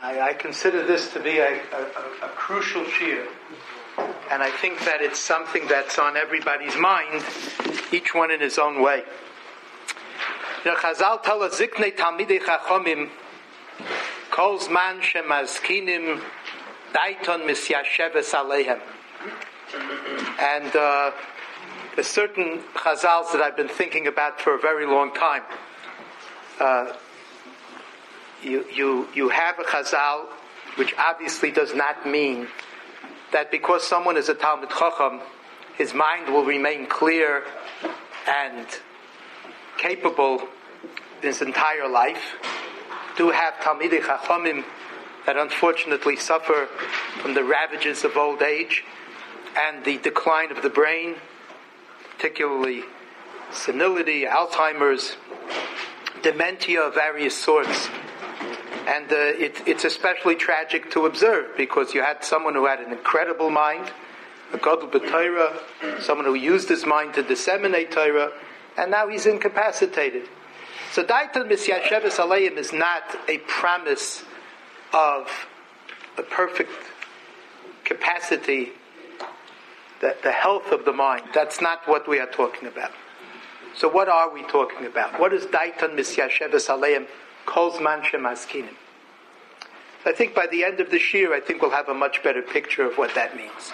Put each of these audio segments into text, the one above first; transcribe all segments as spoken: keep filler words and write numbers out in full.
I, I consider this to be a, a, a, a crucial shiur, and I think that it's something that's on everybody's mind, each one in his own way. You know, Chazal tell us, Ziknei Talmidei Chachomim, Kol Zman Shemazkinim, Daiton Misyasheves Aleihem. And uh, there's certain Chazals that I've been thinking about for a very long time. Uh, You, you you have a chazal, which obviously does not mean that because someone is a Talmid Chacham, his mind will remain clear and capable his entire life. Do have Talmidei Chachamim that unfortunately suffer from the ravages of old age and the decline of the brain, particularly senility, Alzheimer's, dementia of various sorts. And uh, it, it's especially tragic to observe because you had someone who had an incredible mind, a Gadol b'Torah, someone who used his mind to disseminate Torah, and now he's incapacitated. So Daiton Misyasheves Aleim is not a promise of a perfect capacity, the, the health of the mind. That's not what we are talking about. So what are we talking about? What is Daiton Misyasheves Aleim? Kol Zman Shemazkinim. I think by the end of the shiur, I think we'll have a much better picture of what that means.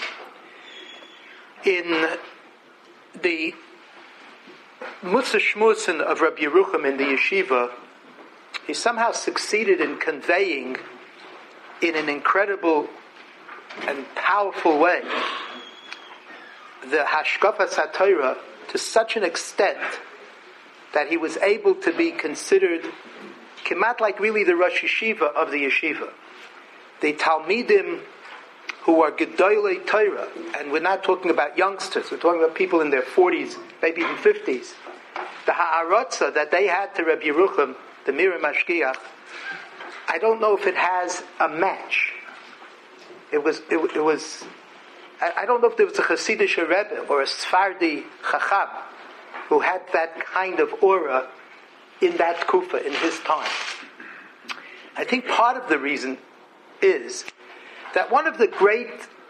In the Mussar Shmusen of Rabbi Yerucham in the yeshiva, he somehow succeeded in conveying in an incredible and powerful way the Hashkafas HaTorah to such an extent that he was able to be considered Kemat like really the Rosh Yeshiva of the yeshiva. The Talmidim who are Gedolei Torah, and we're not talking about youngsters, we're talking about people in their forties, maybe even fifties. The Ha'aratza that they had to Rabbi Yerucham, the Mir Mashgiach, I don't know if it has a match. It was, it, it was, I, I don't know if there was a Hasidic Rebbe or a Sfardi Chacham who had that kind of aura in that kufa, in his time. I think part of the reason is that one of the great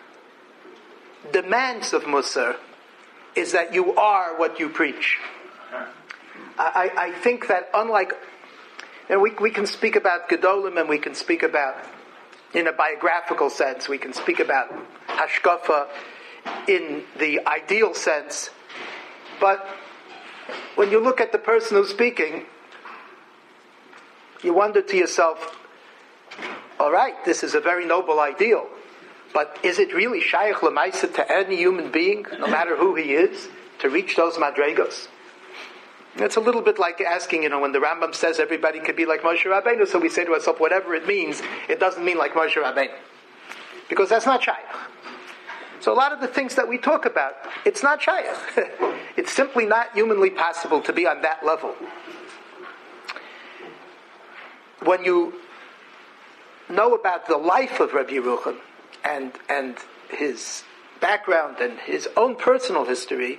demands of Mussar is that you are what you preach. I, I think that unlike, you know, we, we can speak about Gedolim and we can speak about, in a biographical sense, we can speak about Hashkafa in the ideal sense, but when you look at the person who's speaking, you wonder to yourself, all right, this is a very noble ideal, but is it really shaykh l'maisa to any human being, no matter who he is, to reach those madregos? It's a little bit like asking, you know, when the Rambam says everybody could be like Moshe Rabbeinu, so we say to ourselves, whatever it means, it doesn't mean like Moshe Rabbeinu. Because that's not shaykh. So a lot of the things that we talk about, it's not shaykh. It's simply not humanly possible to be on that level. When you know about the life of Rabbi Yerucham and and his background and his own personal history,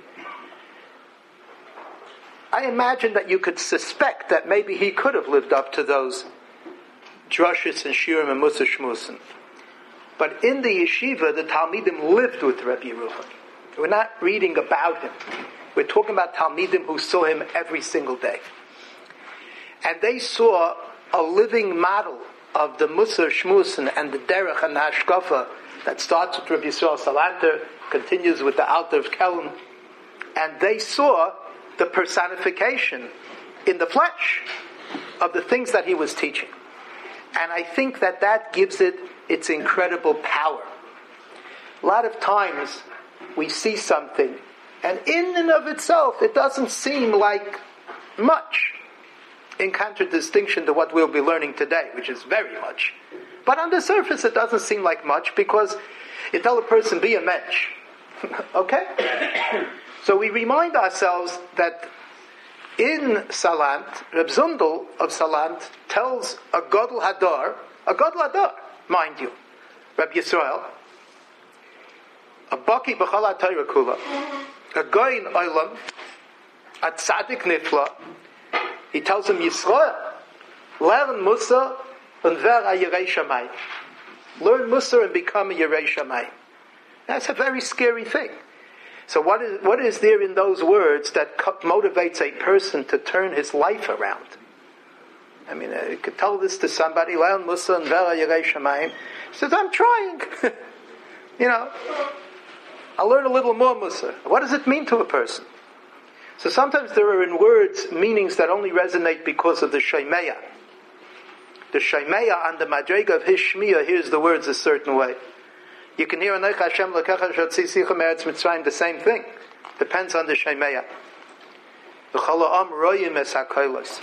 I imagine that you could suspect that maybe he could have lived up to those drushes and shiurim and Mussar Shmusen. But in the yeshiva, the Talmidim lived with Rabbi Yerucham. We're not reading about him. We're talking about Talmidim who saw him every single day. And they saw a living model of the Mussar Shmusen and the Derech and the Hashkafa that starts with Rabbi Yisrael Salanter, continues with the Alter of Kelm, and they saw the personification in the flesh of the things that he was teaching. And I think that that gives it its incredible power. A lot of times we see something, and in and of itself it doesn't seem like much, in contradistinction to what we'll be learning today, which is very much. But on the surface it doesn't seem like much because you tell a person, be a mensch. Okay? So we remind ourselves that in Salant, Reb Zundel of Salant tells a Gadol Hadar, a Gadol Hadar, mind you, Reb Yisrael, a Baki B'chal HaTorah Kula, a Goyin Olam, a Tzadik Nifla. He tells him, Yisrael, learn Mussar und wer a Yirei Shamayim. Learn Musar and become a Yirei Shamayim. That's a very scary thing. So what is what is there in those words that co- motivates a person to turn his life around? I mean, uh, you could tell this to somebody, Learn Musar and wer a Yirei Shamayim. He says, I'm trying. You know, I'll learn a little more Musar. What does it mean to a person? So sometimes there are in words meanings that only resonate because of the Shaimeya. The Shaimeya on the Madrega of his Shmiya hears the words a certain way. You can hear Anoich Hashem L'kecha Shatzisicha Me'eretz Mitzrayim, the same thing. Depends on the Shaimeya. V'chol ha'am royim es ha'kolos.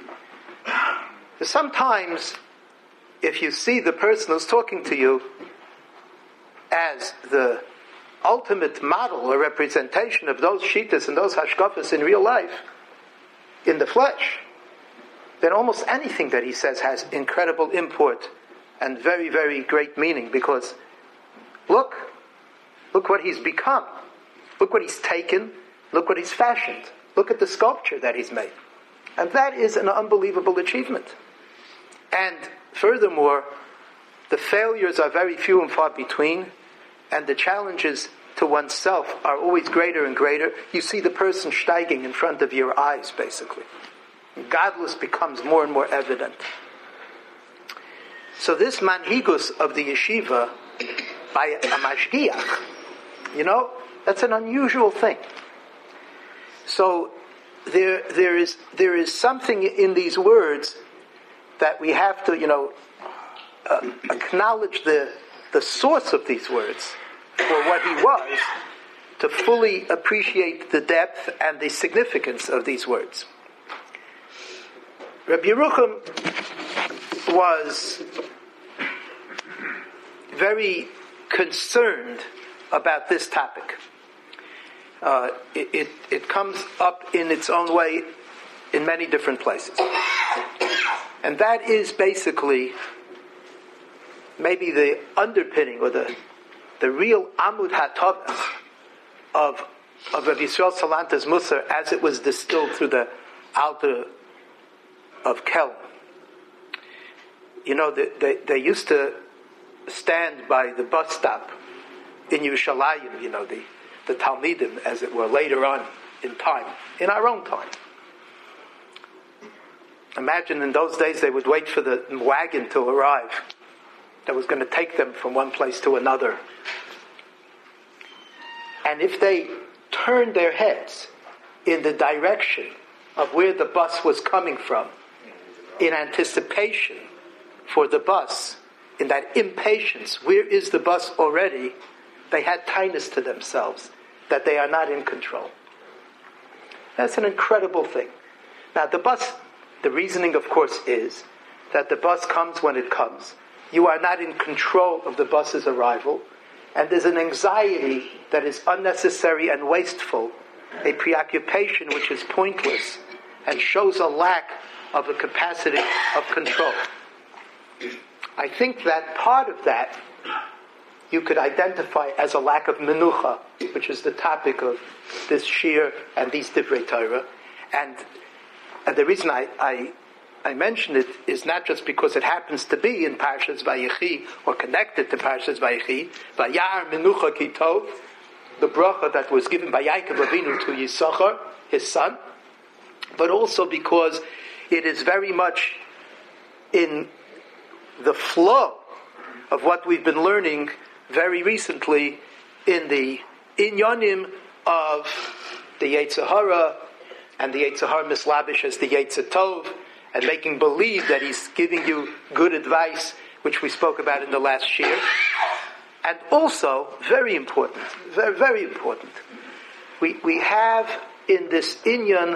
Sometimes, if you see the person who's talking to you as the ultimate model or representation of those shittas and those hashkafas in real life, in the flesh, then almost anything that he says has incredible import and very, very great meaning, because look, look what he's become. Look what he's taken. Look what he's fashioned. Look at the sculpture that he's made. And that is an unbelievable achievement. And furthermore, the failures are very few and far between, and the challenges to oneself are always greater and greater. You see the person steiging in front of your eyes, basically. Godless becomes more and more evident. So this manhigus of the yeshiva by a mashgiach, you know, that's an unusual thing. So there, there is there is something in these words that we have to, you know, uh, acknowledge the the source of these words for what he was, to fully appreciate the depth and the significance of these words. Rabbi Yerucham was very concerned about this topic. Uh, it, it, it comes up in its own way in many different places. And that is basically maybe the underpinning or the the real Amud HaTavach of of Rabbi Yisrael Salanta's Musar as it was distilled through the Alter of Kelm. You know, they, they, they used to stand by the bus stop in Yerushalayim, you know, the, the Talmidim, as it were, later on in time, in our own time. Imagine in those days they would wait for the wagon to arrive that was going to take them from one place to another. And if they turned their heads in the direction of where the bus was coming from, in anticipation for the bus, in that impatience, where is the bus already, they had tightness to themselves, that they are not in control. That's an incredible thing. Now the bus, the reasoning of course is that the bus comes when it comes. You are not in control of the bus's arrival, and there's an anxiety that is unnecessary and wasteful, a preoccupation which is pointless and shows a lack of a capacity of control. I think that part of that you could identify as a lack of menucha, which is the topic of this shir and these divrei Torah. And, and the reason I, I I mention it is not just because it happens to be in Parshas Vayechi or connected to Parshas Vayechi, Vayar Menucha Ki Tov, the bracha that was given by Yaakov Avinu to Yisachar, his son, but also because it is very much in the flow of what we've been learning very recently in the inyanim of the Yetzer Hara and the Yetzer Hara mislabish as the Yetzer Tov, and making believe that he's giving you good advice, which we spoke about in the last shir. And also, very important, very, very important, we, we have in this inyan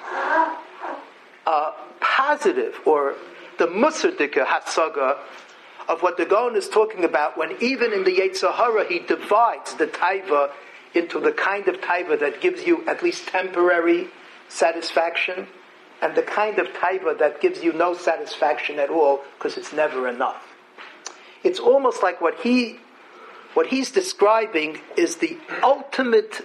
a positive, or the musardika hasaga, of what the Gaon is talking about when even in the Yetzer Hara he divides the taiva into the kind of taiva that gives you at least temporary satisfaction, and the kind of taiva that gives you no satisfaction at all because it's never enough. It's almost like what he, what he's describing is the ultimate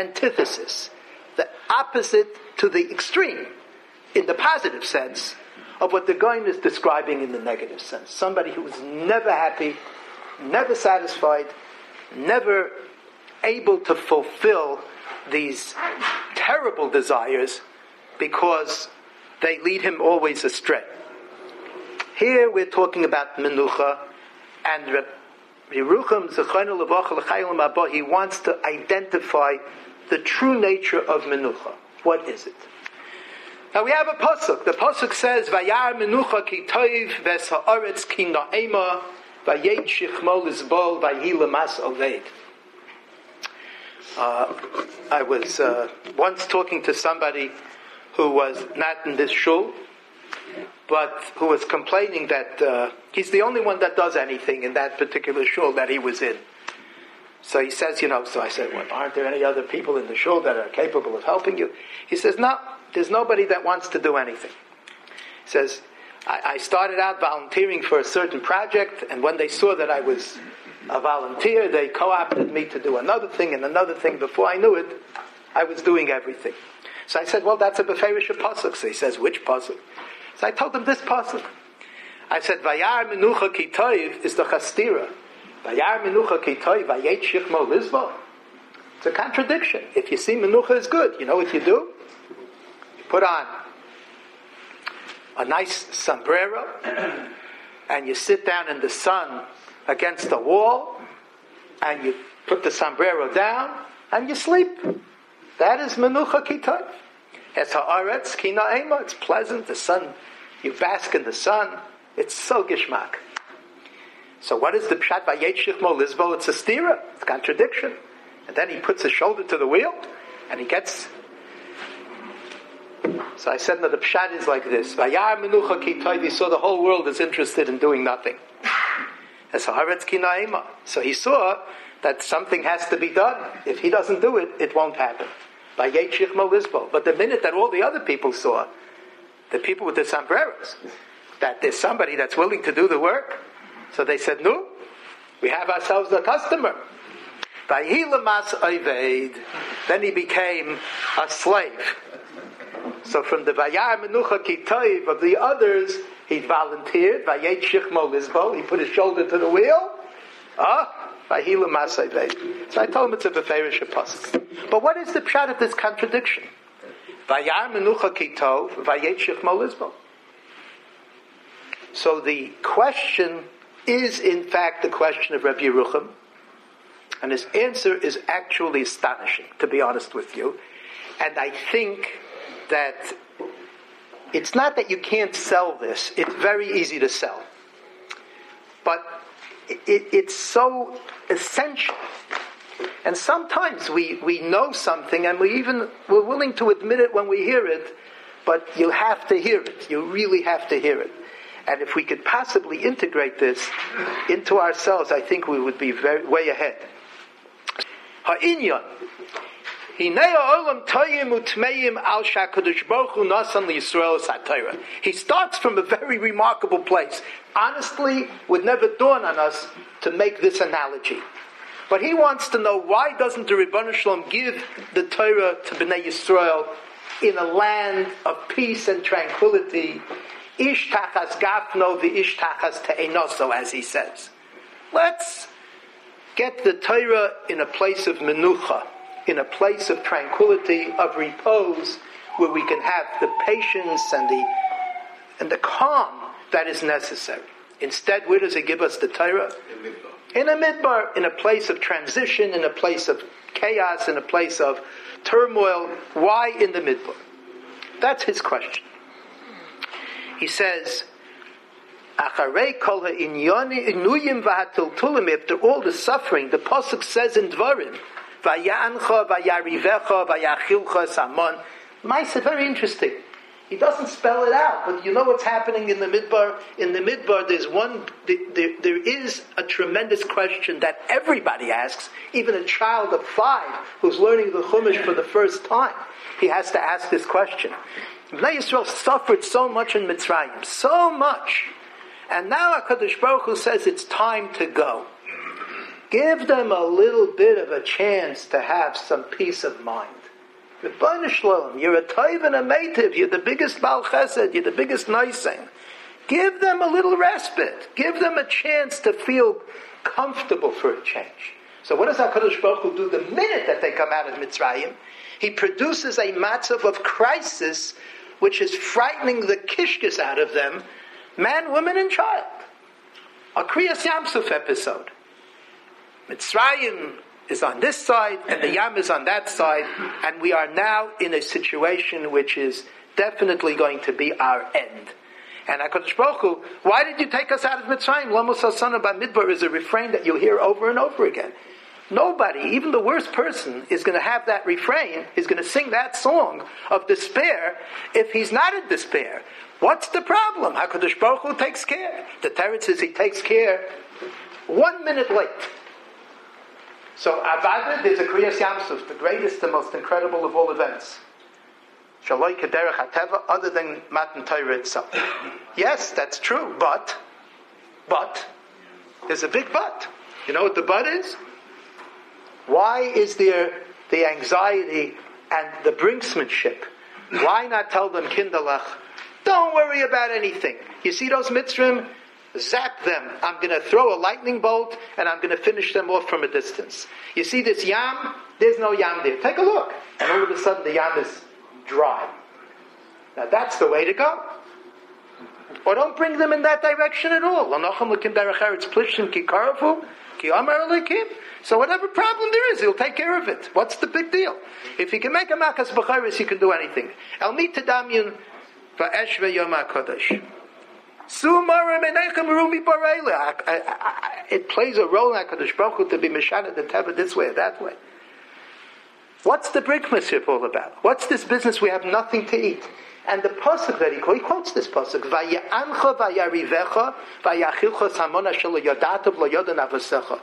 antithesis, the opposite to the extreme, in the positive sense, of what the Goyim is describing in the negative sense. Somebody who is never happy, never satisfied, never able to fulfill these terrible desires because they lead him always astray. Here we're talking about menucha, and Reb Yerucham Zechaynu Levacha L'Chayyim Abba, he wants to identify the true nature of menucha. What is it? Now we have a pasuk. The pasuk says, "Vayar menucha ki toiv ves haaretz ki na'ema vayet shichmo lizbol vayi lemas oved." Uh, I was uh, once talking to somebody who was not in this shul, but who was complaining that uh, he's the only one that does anything in that particular shul that he was in. So he says, you know, so I said, well, aren't there any other people in the shul that are capable of helping you? He says, no, there's nobody that wants to do anything. He says, I, I started out volunteering for a certain project, and when they saw that I was a volunteer, they co-opted me to do another thing and another thing. Before I knew it, I was doing everything. So I said, well, that's a beferish pasuk. So he says, which pasuk? So I told him this pasuk. I said, Vayar menucha ki toiv is the chastira. Vayar menucha ki toiv vayet shichmo lizbo. It's a contradiction. If you see menucha is good, you know what you do? You put on a nice sombrero and you sit down in the sun against the wall and you put the sombrero down and you sleep. That is menucha ki toiv. Es haaretz ki na'ema. It's pleasant. The sun, you bask in the sun. It's so gishmak. So what is the pshat vayet shichmo lizbo? It's a stira. It's a contradiction. And then he puts his shoulder to the wheel and he gets. So I said, no, the pshat is like this. Vayar menucha ki toiv. He saw the whole world is interested in doing nothing. Es haaretz ki na'ema. So he saw that something has to be done. If he doesn't do it, it won't happen. By Yeit Shichmo Lizbo. But the minute that all the other people saw, the people with the sombreros, that there's somebody that's willing to do the work, so they said, no, we have ourselves a customer. Vayi lemas oved. Then he became a slave. So from the Vayar Menucha Ki Toiv of the others, he volunteered. Vayet Shichmo Lizbo. He put his shoulder to the wheel. Ah. So I told him it's a beferish pasuk. But what is the pshat of this contradiction? Vayar menucha ki tov, vayet shichmo lizbo. So the question is in fact the question of Rabbi Yerucham, and his answer is actually astonishing, to be honest with you. And I think that it's not that you can't sell this, it's very easy to sell. But It, it's so essential. And sometimes we, we know something and we even, we're willing to admit it when we hear it, but you have to hear it. You really have to hear it. And if we could possibly integrate this into ourselves, I think we would be very, way ahead. Ha'inyan. He starts from a very remarkable place. Honestly, would never dawn on us to make this analogy. But he wants to know, why doesn't the Ribbon Shalom give the Torah to Bnei Yisrael in a land of peace and tranquility? Ish tachas gafno v'ish tachas te'enoso, as he says. Let's get the Torah in a place of menucha, in a place of tranquility, of repose, where we can have the patience and the and the calm that is necessary. Instead, where does it give us the Torah? In a midbar, in a place of transition, in a place of chaos, in a place of turmoil. Why in the midbar? That's his question. He says, Acharei kol ha'inuyim v'hatiltulim, after all the suffering, the pasuk says in Dvarim, Vayancha, vayarivecha, vayachilcha, samon. Maisa, very interesting. He doesn't spell it out, but you know what's happening in the midbar? In the midbar, there's one, there, there is a tremendous question that everybody asks, even a child of five who's learning the Chumash for the first time. He has to ask this question. Bnei Yisrael suffered so much in Mitzrayim, so much. And now HaKadosh Baruch Hu says it's time to go. Give them a little bit of a chance to have some peace of mind. Rebbeinu Shalom, you're a Toiv and a Meitiv, you're the biggest Baal Chesed, you're the biggest Noising. Give them a little respite. Give them a chance to feel comfortable for a change. So what does HaKadosh Baruch Hu do the minute that they come out of Mitzrayim? He produces a matzav of crisis which is frightening the kishkes out of them, man, woman, and child. A Kriyas Yamsuf episode. Mitzrayim is on this side, and the Yam is on that side, and we are now in a situation which is definitely going to be our end. And HaKadosh Baruch Hu, why did you take us out of Mitzrayim? Lamos Hasana Bamidbar is a refrain that you hear over and over again. Nobody, even the worst person, is going to have that refrain, is going to sing that song of despair if he's not in despair. What's the problem? HaKadosh Baruch Hu takes care. The Torah says he takes care one minute late. So Avada, there's a Kriyas Yamsuf, the greatest and most incredible of all events. Shaloi Kederech HaTeva, other than Matan Torah itself. Yes, that's true, but, but, there's a big but. You know what the but is? Why is there the anxiety and the brinksmanship? Why not tell them, Kinderlach, don't worry about anything. You see those Mitzrim? Zap them. I'm going to throw a lightning bolt and I'm going to finish them off from a distance. You see this Yam? There's no Yam there. Take a look. And all of a sudden the Yam is dry. Now that's the way to go. Or don't bring them in that direction at all. So whatever problem there is, he'll take care of it. What's the big deal? If he can make a makas b'chayris, he can do anything. El mit tadamyun va'esh ve'yom ha'kodesh. It plays a role in HaKadosh Baruch Hu to be Meshana the Teva this way or that way. What's the brinkmanship all about? What's this business? We have nothing to eat. And the pasuk that he quotes, he quotes this pasuk, Vaya'ancha vayarivecha vayachilcha samona shelo yodatav lo yodan avasecha.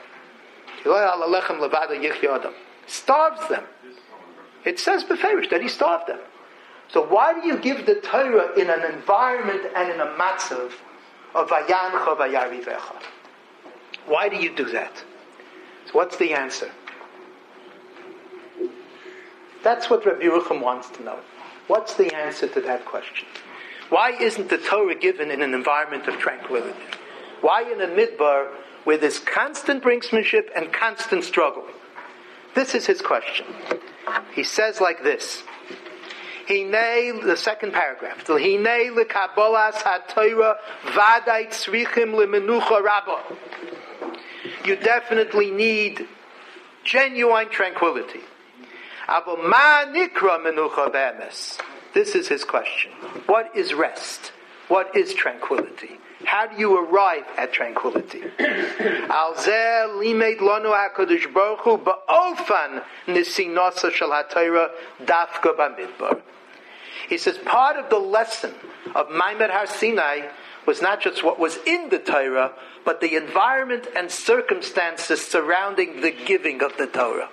Starves them. It says beferish that he starved them. So why do you give the Torah in an environment and in a matzav of Vayancha Vayarivecha? Why do you do that? So what's the answer? That's what Rabbi Yerucham wants to know. What's the answer to that question? Why isn't the Torah given in an environment of tranquility? Why in a midbar where there's constant brinksmanship and constant struggle? This is his question. He says like this. Hinei, the second paragraph. Hinei lekabolas haTorah vaday tzrichim lemenucha rabba. You definitely need genuine tranquility. Avo ma nikra menucha be'emes. This is his question. What is rest? What is tranquility? How do you arrive at tranquility? Al zeh limed lanu HaKadosh Baruch Hu ba'ofan nisinasa shel haTorah dafka b'midbar. He says part of the lesson of Maimed Har Sinai was not just what was in the Torah, but the environment and circumstances surrounding the giving of the Torah.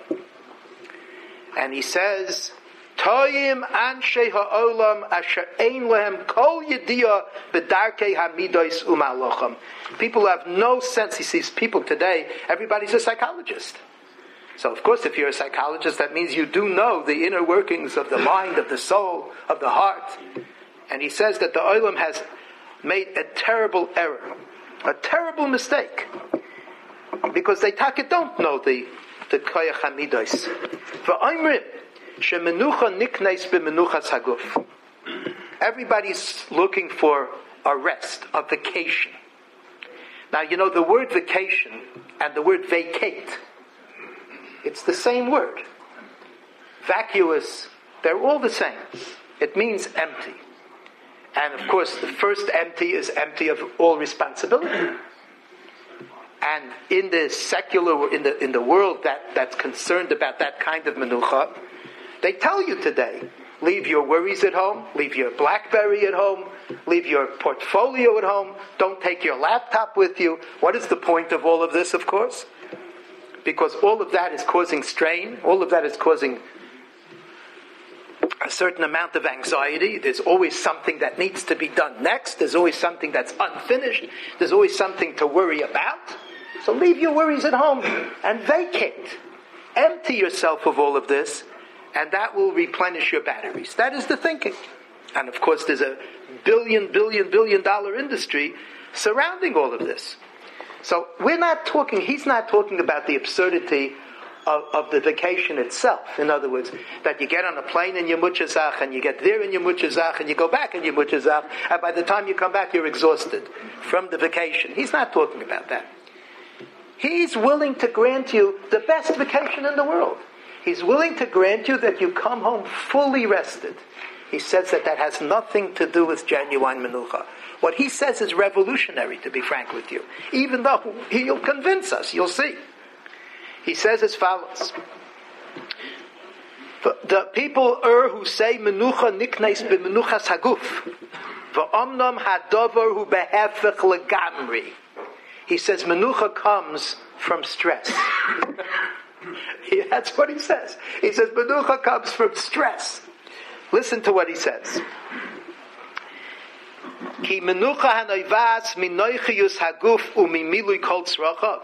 And he says, Toyim anshe ha'olam asher ein lehem kol yediyah b'darkei hamidos u'malocham. People have no sense. He sees people today, everybody's a psychologist. So, of course, if you're a psychologist, that means you do know the inner workings of the mind, of the soul, of the heart. And he says that the Olam has made a terrible error, a terrible mistake, because they taka don't know the the koyach hamidos. V'oimrim shemenucha nikneis b'menuchas haguf. Everybody's looking for a rest, a vacation. Now, you know the word vacation and the word vacate. It's the same word. Vacuous, they're all the same. It means empty. And of course, the first empty is empty of all responsibility. And in the secular, in the in the world that, that's concerned about that kind of menucha, they tell you today, leave your worries at home, leave your BlackBerry at home, leave your portfolio at home, don't take your laptop with you. What is the point of all of this, of course? Because all of that is causing strain, all of that is causing a certain amount of anxiety. There's always something that needs to be done next. There's always something that's unfinished. There's always something to worry about. So leave your worries at home and vacate. Empty yourself of all of this and that will replenish your batteries. That is the thinking. And of course, there's a billion, billion, billion dollar industry surrounding all of this. So we're not talking, he's not talking about the absurdity of, of the vacation itself. In other words, that you get on a plane in your Muchazach, and you get there in your Muchazach, and you go back in your Muchazach, and by the time you come back, you're exhausted from the vacation. He's not talking about that. He's willing to grant you the best vacation in the world. He's willing to grant you that you come home fully rested. He says that that has nothing to do with genuine menucha. What he says is revolutionary, to be frank with you. Even though he'll convince us, you'll see. He says as follows. The people er who say menucha niknes b'menuchas haguf. V'omnom hadover hu behefech legamri. He says menucha comes from stress. he, that's what he says. He says menucha comes from stress. Listen to what he says. Ki menucha hanoivas minoichius haguf umimilui kol tzrachav.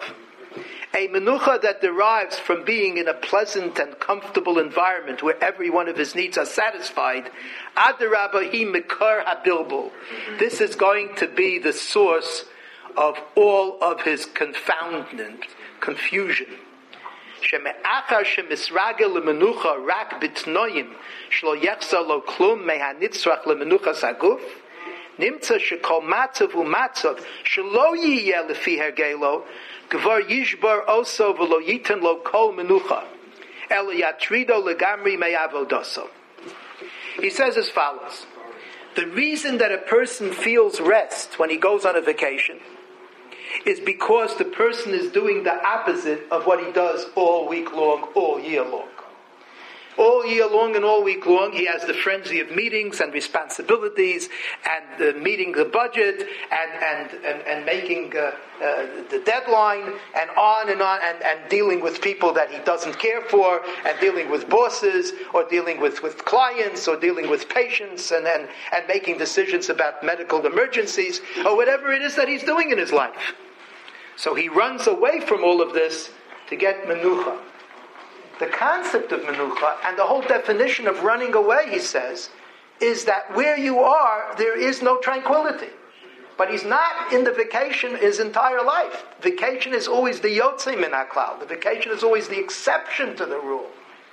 A menucha that derives from being in a pleasant and comfortable environment where every one of his needs are satisfied. Adarabah hi mikar habilbul. This is going to be the source of all of his confoundment, confusion. Sheme'achar shemisragel lemenucha rak bitnoyim shlo yechsa lo klum mehanitzrach lemenucha saguf nimtza shekol matzav umatzav shlo yiyeh lefi hergelo gvar yishbar oso v'lo yiten lo kol menucha elo yatrido legamri me'avodoso. He says as follows. The reason that a person feels rest when he goes on a vacation is because the person is doing the opposite of what he does all week long, all year long. All year long and all week long, he has the frenzy of meetings and responsibilities and uh, meeting the budget and and, and, and making uh, uh, the deadline and on and on and, and dealing with people that he doesn't care for and dealing with bosses or dealing with, with clients or dealing with patients and, and, and making decisions about medical emergencies or whatever it is that he's doing in his life. So he runs away from all of this to get menucha. The concept of menucha and the whole definition of running away, he says, is that where you are, there is no tranquility. But he's not in the vacation his entire life. Vacation is always the yotzei min haklal. The vacation is always the exception to the rule.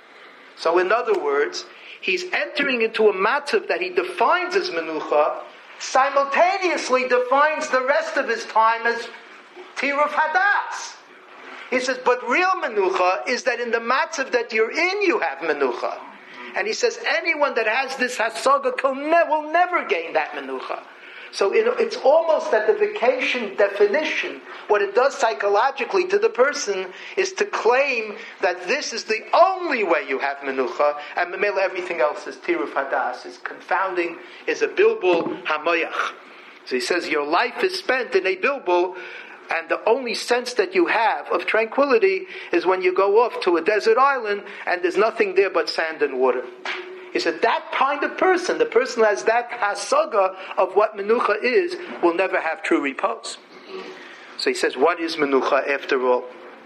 So in other words, he's entering into a matzav that he defines as menucha, simultaneously defines the rest of his time as tiruf hadas. He says, but real menucha is that in the matzav that you're in, you have menucha. And he says, anyone that has this hasaga will never gain that menucha. So it, it's almost that the vacation definition, what it does psychologically to the person, is to claim that this is the only way you have menucha, and memela everything else is tiruf hadas, is confounding, is a bilbul hamoyach. So he says, your life is spent in a bilbul, and the only sense that you have of tranquility is when you go off to a desert island and there's nothing there but sand and water. He said that kind of person, the person who has that hasaga of what menucha is, will never have true repose. So he says, what is menucha after all?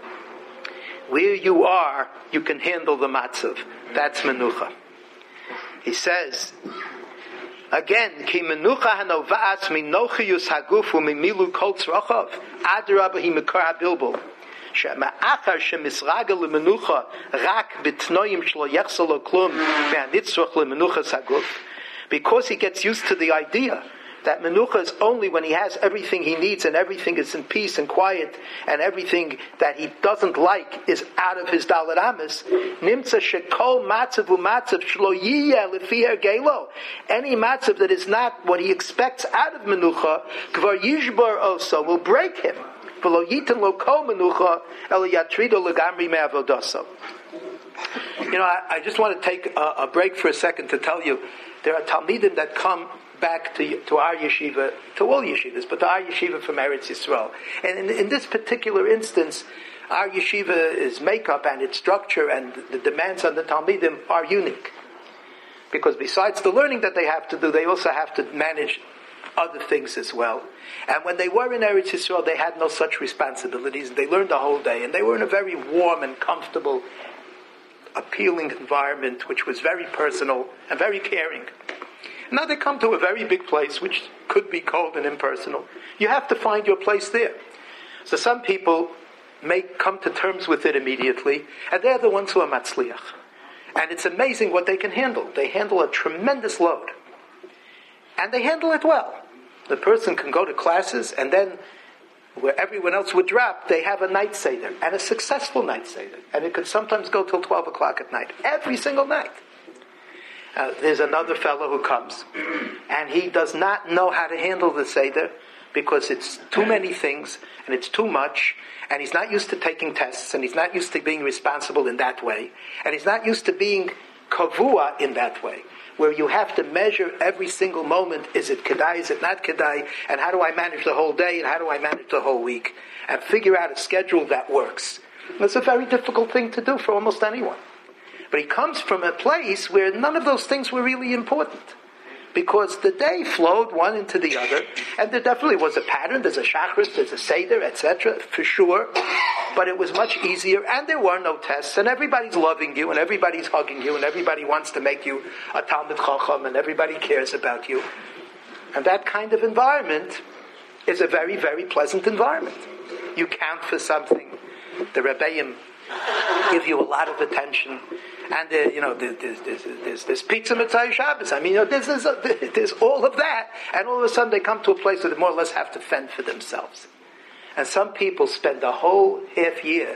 Where you are, you can handle the matzav. That's menucha. He says, again, ki menucha hanovas minochius hagufu mimilu kol tzrachav adrabah hi mekar habilbul she'ma'achar shemisragel lemenucha rak bitnoyim shlo yechsel lo klum me'anitzrach lemenuchas haguf. Because he gets used to the idea that menucha is only when he has everything he needs and everything is in peace and quiet and everything that he doesn't like is out of his daled amis. Nimtza shekol matzav umatzav shlo yiyeh lefi hergelo. Any matzav that is not what he expects out of menucha, kvar yishbar oso, will break him. V'lo yiten lo kol menucha elo yatrido legamri me'avodoso. You know, I, I just want to take a, a break for a second to tell you, there are talmidim that come back to to our yeshiva, to all yeshivas, but to our yeshiva from Eretz Yisrael. And in, in this particular instance, our yeshiva's makeup and its structure and the demands on the talmidim are unique. Because besides the learning that they have to do, they also have to manage other things as well. And when they were in Eretz Yisrael, they had no such responsibilities. They learned the whole day, and they were in a very warm and comfortable appealing environment, which was very personal and very caring. Now they come to a very big place, which could be cold and impersonal. You have to find your place there. So some people may come to terms with it immediately, and they're the ones who are matzliach. And it's amazing what they can handle. They handle a tremendous load. And they handle it well. The person can go to classes, and then where everyone else would drop, they have a night seder, and a successful night seder. And it could sometimes go till twelve o'clock at night, every single night. Uh, there's another fellow who comes, and he does not know how to handle the seder, because it's too many things, and it's too much, and he's not used to taking tests, and he's not used to being responsible in that way, and he's not used to being kavua in that way, where you have to measure every single moment, is it kedai, is it not kedai, and how do I manage the whole day, and how do I manage the whole week, and figure out a schedule that works. It's a very difficult thing to do for almost anyone. But he comes from a place where none of those things were really important, because the day flowed one into the other, and there definitely was a pattern, there's a shachris, there's a seder, et cetera, for sure, but it was much easier, and there were no tests, and everybody's loving you, and everybody's hugging you, and everybody wants to make you a Talmid Chacham, and everybody cares about you. And that kind of environment is a very, very pleasant environment. You count for something. The Rebbeim give you a lot of attention. And, uh, you know, there's, there's, there's, there's pizza Mitzvah Shabbos. I mean, you know, there's, there's, there's all of that. And all of a sudden they come to a place where they more or less have to fend for themselves. And some people spend a whole half year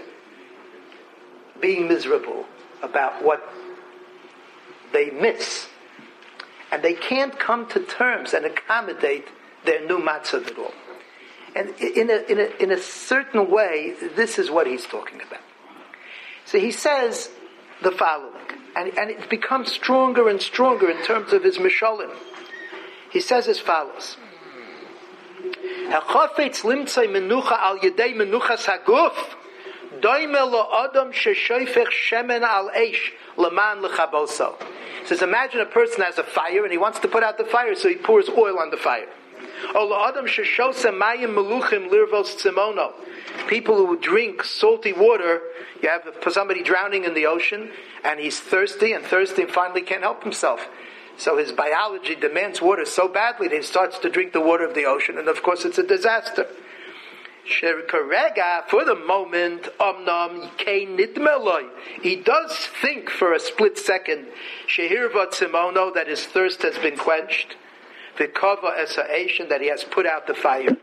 being miserable about what they miss. And they can't come to terms and accommodate their new matzah at all. And in a, in a, in a certain way, this is what he's talking about. So he says the following, and, and it becomes stronger and stronger in terms of his mishalim. He says as follows: "Hachafetz limtzay menucha al yedei menuchas haguf, doime lo adam sheshoifech shemen al eish leman lechaboso." He says, imagine a person has a fire and he wants to put out the fire, so he pours oil on the fire. O lo adam sheshose mayim meluchim lirvos tzimono. People who drink salty water, you have somebody drowning in the ocean, and he's thirsty and thirsty and finally can't help himself. So his biology demands water so badly that he starts to drink the water of the ocean, and of course it's a disaster. For the moment, he does think for a split second that his thirst has been quenched. The kava esa'ation, that he has put out the fire.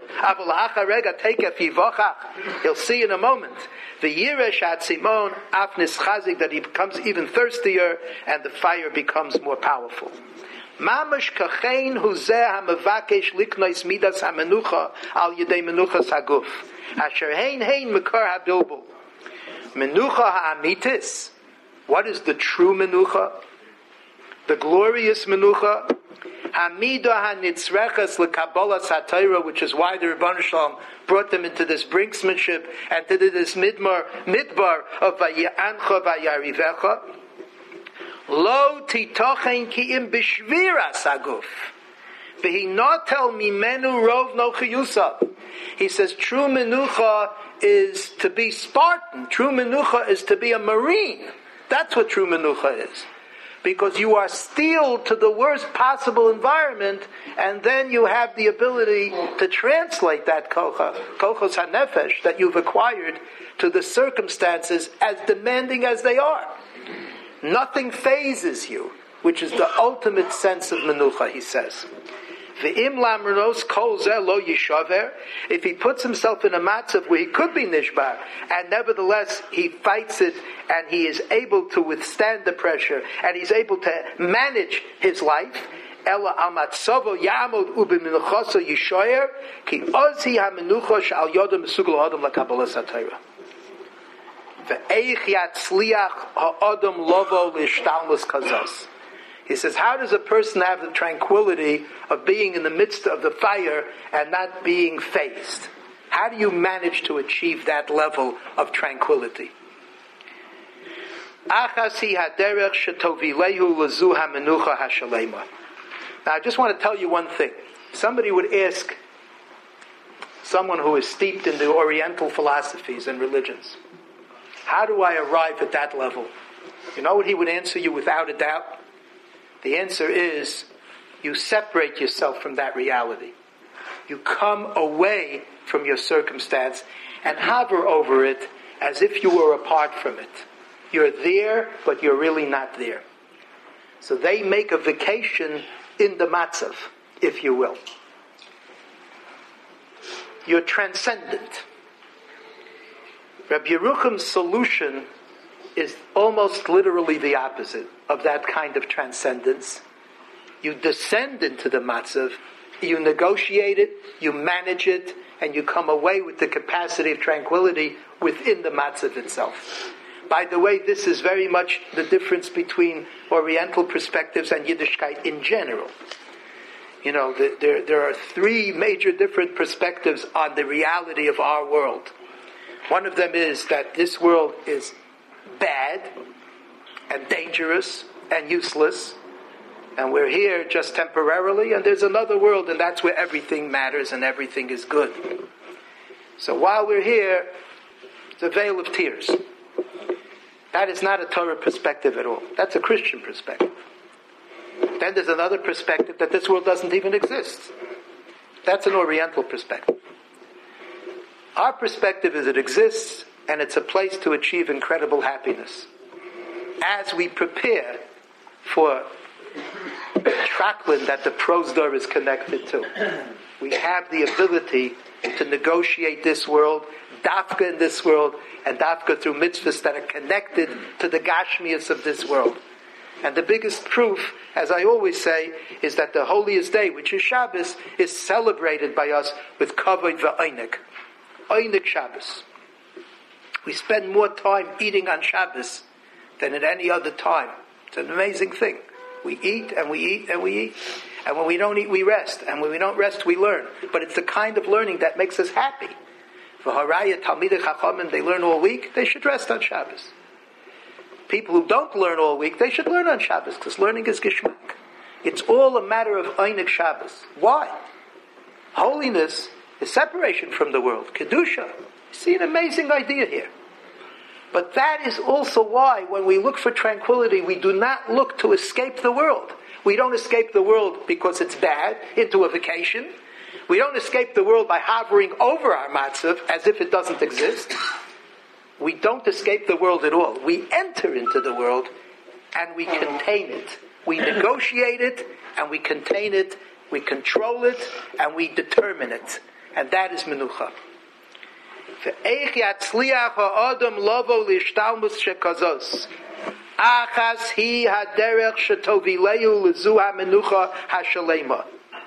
He'll see in a moment. The yiresh at simon afnis chazik, that he becomes even thirstier and the fire becomes more powerful. Mamash kachein huzeh ha'mevakesh liknois midas ha'menucha al yedei menuchas haguf. Asher hein hein mekar ha'bilbul. Menucha ha'amitis. What is the true menucha? The glorious menucha? Hamida hanitzrechas lekabbalas hatayra, which is why the Rebbeinu Shalom brought them into this brinksmanship and to this midbar, midbar of vayancha vayarivecha. Lo titochen kiim bishviras haguf, v'hinotel mimenu rov no chiyusa. He says true menucha is to be Spartan. True menucha is to be a Marine. That's what true menucha is. Because you are steeled to the worst possible environment, and then you have the ability to translate that kocha, kochos hanefesh, that you've acquired to the circumstances as demanding as they are. Nothing phases you, which is the ultimate sense of menucha, he says. If he puts himself in a matzav where he could be nishbar, and nevertheless he fights it, and he is able to withstand the pressure, and he's able to manage his life, ela amatzovo yamod ubimenuchoso yishoyer ki ozi hamenucho shal yodam mesugel adam lakabbalas hatayra ve'eich yatzliach ha'adam lovo l'ishtalmus kazos. He says, how does a person have the tranquility of being in the midst of the fire and not being phased? How do you manage to achieve that level of tranquility? Now, I just want to tell you one thing. Somebody would ask someone who is steeped in the Oriental philosophies and religions, how do I arrive at that level You know what he would answer you without a doubt? The answer is, you separate yourself from that reality. You come away from your circumstance and hover over it as if you were apart from it. You're there, but you're really not there. So they make a vacation in the matzav, if you will. You're transcendent. Rabbi Yerucham's solution is almost literally the opposite of that kind of transcendence. You descend into the matzav, you negotiate it, you manage it, and you come away with the capacity of tranquility within the matzav itself. By the way, this is very much the difference between Oriental perspectives and Yiddishkeit in general. You know, the, there, there are three major different perspectives on the reality of our world. One of them is that this world is bad and dangerous and useless, and we're here just temporarily, and there's another world, and that's where everything matters and everything is good. So while we're here, it's a veil of tears. That is not a Torah perspective at all. That's a Christian perspective. Then there's another perspective that this world doesn't even exist. That's an Oriental perspective. Our perspective is it exists, and it's a place to achieve incredible happiness. As we prepare for the trackland that the prosdor is connected to, we have the ability to negotiate this world, dafka in this world, and dafka through mitzvahs that are connected to the gashmias of this world. And the biggest proof, as I always say, is that the holiest day, which is Shabbos, is celebrated by us with kavod v'oinik. Oinik Shabbos. We spend more time eating on Shabbos than at any other time. It's an amazing thing. We eat and we eat and we eat. And when we don't eat, we rest. And when we don't rest, we learn. But it's the kind of learning that makes us happy. For Haraya, Talmidei Chachamim, they learn all week, they should rest on Shabbos. People who don't learn all week, they should learn on Shabbos, because learning is Geshmak. It's all a matter of Einik Shabbos. Why? Holiness is separation from the world. Kedusha. You see an amazing idea here. But that is also why, when we look for tranquility, we do not look to escape the world. We don't escape the world because it's bad, into a vacation. We don't escape the world by hovering over our matzav as if it doesn't exist. We don't escape the world at all. We enter into the world and we contain it. We negotiate it and we contain it. We control it and we determine it. And that is menucha. Ve'eich yatzliach ha'adam lavo l'ishtalmus shekazos. Achas hi haderech shetovileu lezu ha'menucha ha'shalema.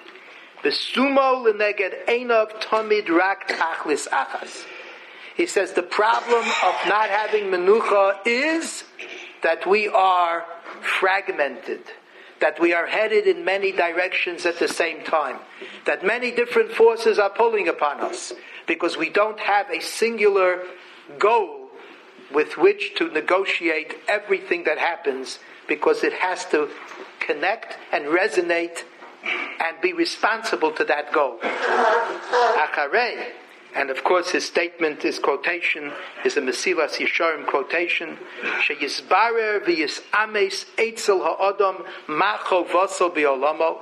Besumo l'neged einav tamid rak tachlis achas. He says the problem of not having menucha is that we are fragmented, that we are headed in many directions at the same time, that many different forces are pulling upon us, because we don't have a singular goal with which to negotiate everything that happens, because it has to connect and resonate and be responsible to that goal. Acharei. And of course his statement, his quotation, is a Mesilas Yesharim quotation. Sheyisbarer v'yisames eitzel ha'adam macho vaso bi'olamo.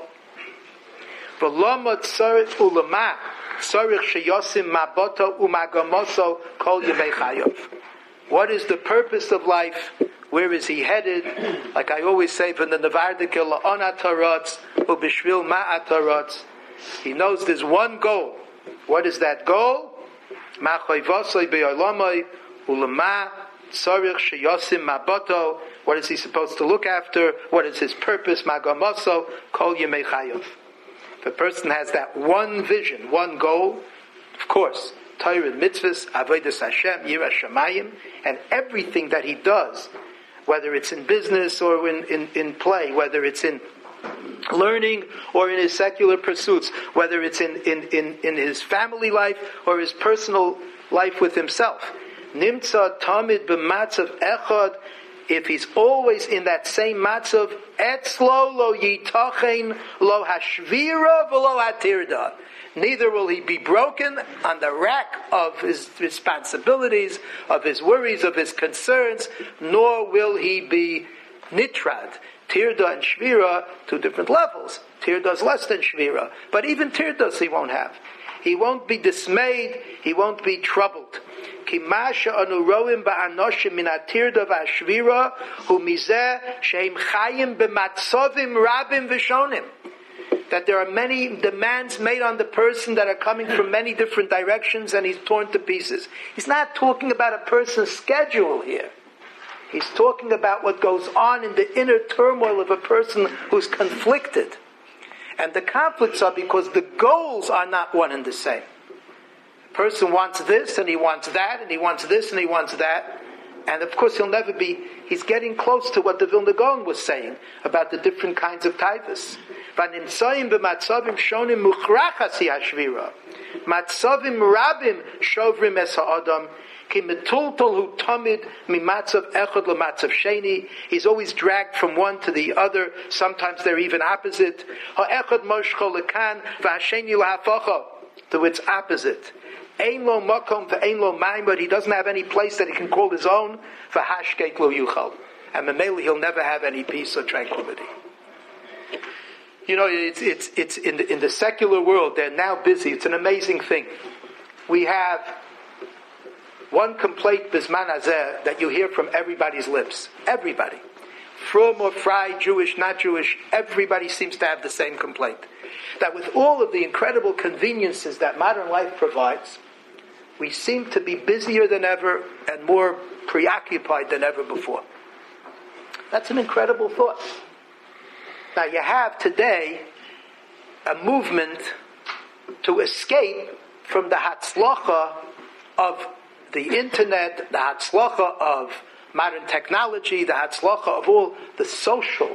V'lama tzarech ulama tzarech sheyosim maboto umagamoso kol yemei chayov. What is the purpose of life? Where is he headed? Like I always say, from the Nevardikel la'on atarotz u'bishvil ma'atarotz. He knows there's one goal. What is that goal? What is he supposed to look after? What is his purpose? If a person has that one vision, one goal, of course, Torah and mitzvahs, avodas Hashem, yiras shamayim, and everything that he does, whether it's in business or in, in, in play, whether it's in learning or in his secular pursuits, whether it's in, in, in, in his family life or his personal life with himself. Nimtza tamid b'matzav echad if he's always in that same matzav, etzlo lo yitachen lo hashvira v'lo hatirda. Neither will he be broken on the rack of his responsibilities, of his worries, of his concerns, nor will he be nitrad. Tirda and shvira, two different levels. Tirda is less than shvira, but even tirdas he won't have. He won't be dismayed, he won't be troubled. Kimasha anuroim ba'anoshim min atirda v'ashvira hu mizeh sheim chayim b'matzovim rabim v'shonim. That there are many demands made on the person that are coming from many different directions and he's torn to pieces. He's not talking about a person's schedule here. He's talking about what goes on in the inner turmoil of a person who's conflicted. And the conflicts are because the goals are not one and the same. The person wants this and he wants that and he wants this and he wants that. And of course he'll never be, he's getting close to what the Vilna Gaon was saying about the different kinds of taivas. V'nimtzayim b'matzavim shonim muchrachas hashvira. Matzavim rabim shovrim es ha'adam. Ki metultol hu tamid mimatzav echad lematzav sheni. He's always dragged from one to the other. Sometimes they're even opposite. Ha'echad moshcho lekan v'hasheni lahafacha. To its opposite. Ein lo makom ve'ein lo mayim, but he doesn't have any place that he can call his own. V'hashkeit lo yuchal. And memeli, he'll never have any peace or tranquility. You know, it's it's it's in the, in the secular world, they're now busy. It's an amazing thing. We have one complaint, bisman hazeh, that you hear from everybody's lips. Everybody. Frum or fry, Jewish, not Jewish, everybody seems to have the same complaint. That with all of the incredible conveniences that modern life provides, we seem to be busier than ever and more preoccupied than ever before. That's an incredible thought. Now you have today a movement to escape from the hatzlacha of the internet, the hatzlacha of modern technology, the hatzlacha of all the social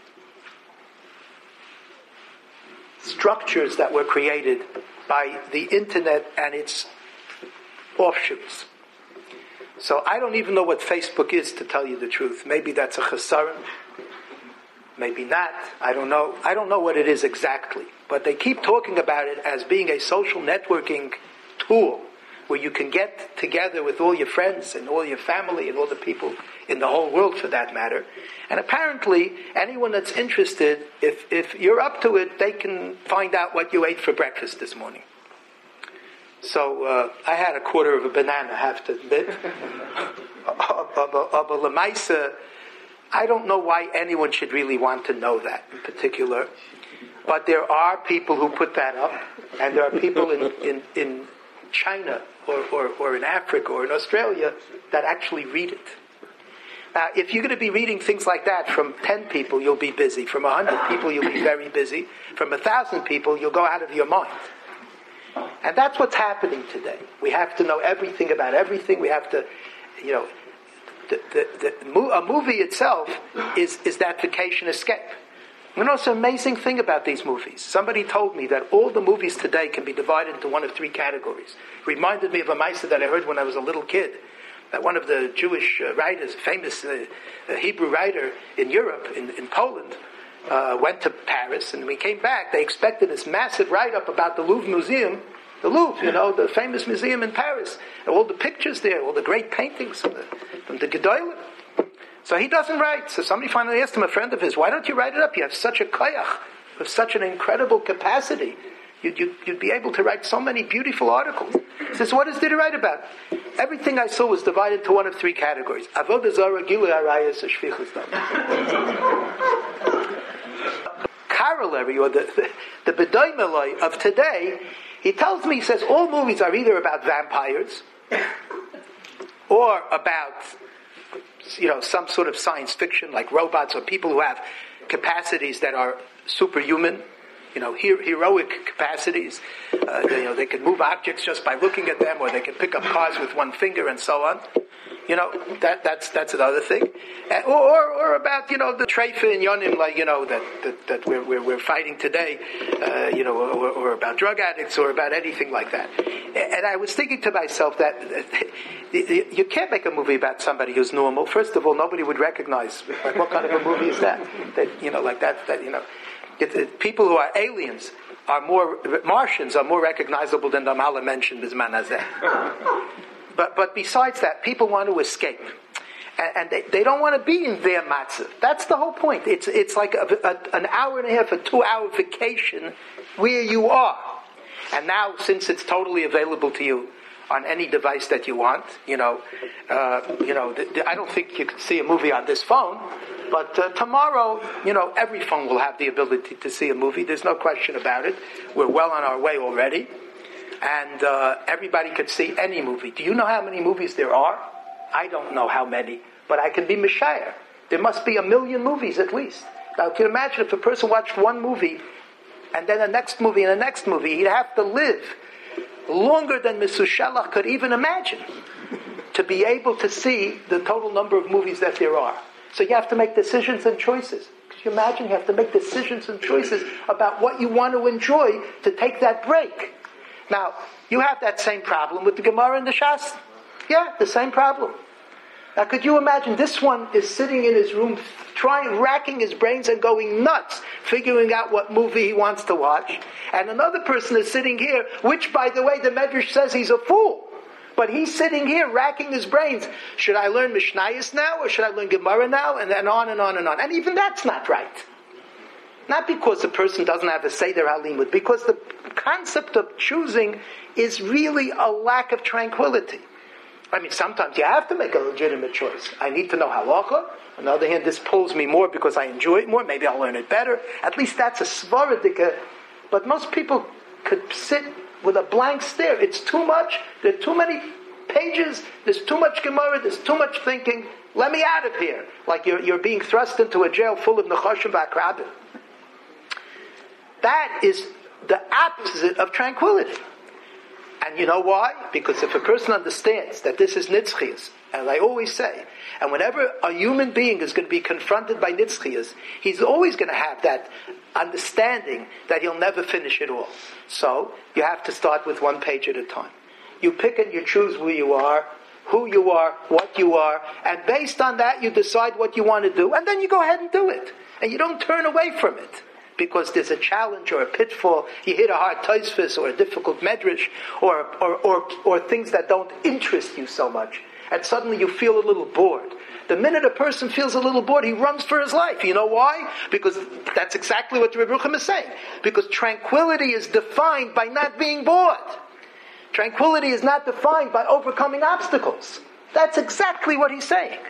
structures that were created by the internet and its offshoots. So I don't even know what Facebook is, to tell you the truth. Maybe that's a chesaron. Maybe not. I don't know. I don't know what it is exactly. But they keep talking about it as being a social networking tool where you can get together with all your friends and all your family and all the people in the whole world for that matter. And apparently, anyone that's interested, if, if you're up to it, they can find out what you ate for breakfast this morning. So uh, I had a quarter of a banana, I have to admit. Of a lemaisa, I don't know why anyone should really want to know that in particular. But there are people who put that up, and there are people in, in, in China or, or, or in Africa or in Australia that actually read it. Now, if you're going to be reading things like that from ten people, you'll be busy. From one hundred people, you'll be very busy. From one thousand people, you'll go out of your mind. And that's what's happening today. We have to know everything about everything. We have to, you know, the, the, the, a movie itself is, is that vacation escape. You know, it's an amazing thing about these movies. Somebody told me that all the movies today can be divided into one of three categories. It reminded me of a maisa that I heard when I was a little kid. That one of the Jewish uh, writers, famous uh, uh, Hebrew writer in Europe, in, in Poland, uh, went to Paris, and when he came back, they expected this massive write-up about the Louvre Museum, the Louvre, you know, the famous museum in Paris, and all the pictures there, all the great paintings from the, from the Gedolim. So he doesn't write. So somebody finally asked him, a friend of his, why don't you write it up? You have such a koyach, with such an incredible capacity. You'd, you'd, you'd be able to write so many beautiful articles. He says, what is there to write about? Everything I saw was divided into one of three categories. Avodah Zarah, Gilui Arayos, Shfichus Dam. Corollary, or the, the, the Bedoimeloi of today, he tells me, he says, all movies are either about vampires or about, you know, some sort of science fiction, like robots or people who have capacities that are superhuman. You know, her- heroic capacities. Uh, they, you know, they can move objects just by looking at them, or they can pick up cars with one finger, and so on. You know, that that's that's another thing. Uh, or, or about, you know, the treifa and yonim, like, you know, that, that, that we're, we're, we're fighting today, uh, you know, or, or about drug addicts or about anything like that. And I was thinking to myself that you can't make a movie about somebody who's normal. First of all, nobody would recognize, like, what kind of a movie is that? That, you know, like that, that you know, it, it, people who are aliens are more, Martians are more recognizable than the Mala mentioned, Bizman Hazeh. But but besides that, people want to escape, and, and they, they don't want to be in their matzah. That's the whole point. It's it's like a, a, an hour and a half, a two-hour vacation where you are. And now, since it's totally available to you on any device that you want, you know, uh, you know, th- th- I don't think you can see a movie on this phone, but uh, tomorrow, you know, every phone will have the ability to see a movie. There's no question about it. We're well on our way already. And uh, everybody could see any movie. Do you know how many movies there are? I don't know how many, but I can be Mishayar. There must be a million movies at least. Now, can you imagine if a person watched one movie, and then the next movie and the next movie, he'd have to live longer than Mister Shelach could even imagine to be able to see the total number of movies that there are. So you have to make decisions and choices. Could you imagine? You have to make decisions and choices about what you want to enjoy to take that break. Now, you have that same problem with the Gemara and the Shas. Yeah, the same problem. Now, could you imagine this one is sitting in his room, trying, racking his brains and going nuts, figuring out what movie he wants to watch, and another person is sitting here, which, by the way, the Medrash says he's a fool. But he's sitting here racking his brains. Should I learn Mishnayos now, or should I learn Gemara now? And then on and on and on. And even that's not right. Not because the person doesn't have a Seder Halimud, because the concept of choosing is really a lack of tranquility. I mean, sometimes you have to make a legitimate choice. I need to know halacha. On the other hand, this pulls me more because I enjoy it more. Maybe I'll learn it better. At least that's a svaradika. But most people could sit with a blank stare. It's too much. There are too many pages. There's too much Gemara. There's too much thinking. Let me out of here. Like you're, you're being thrust into a jail full of nechashim v'akrabim. That is the opposite of tranquility. And you know why? Because if a person understands that this is nitzchias, as I always say, and whenever a human being is going to be confronted by nitzchias, he's always going to have that understanding that he'll never finish it all. So, you have to start with one page at a time. You pick and you choose who you are, who you are, what you are, and based on that you decide what you want to do, and then you go ahead and do it. And you don't turn away from it. Because there's a challenge or a pitfall, you hit a hard tosfos or a difficult medrash, or, or, or, or things that don't interest you so much. And suddenly you feel a little bored. The minute a person feels a little bored, he runs for his life. You know why? Because that's exactly what Rebbe Rucham is saying. Because tranquility is defined by not being bored. Tranquility is not defined by overcoming obstacles. That's exactly what he's saying.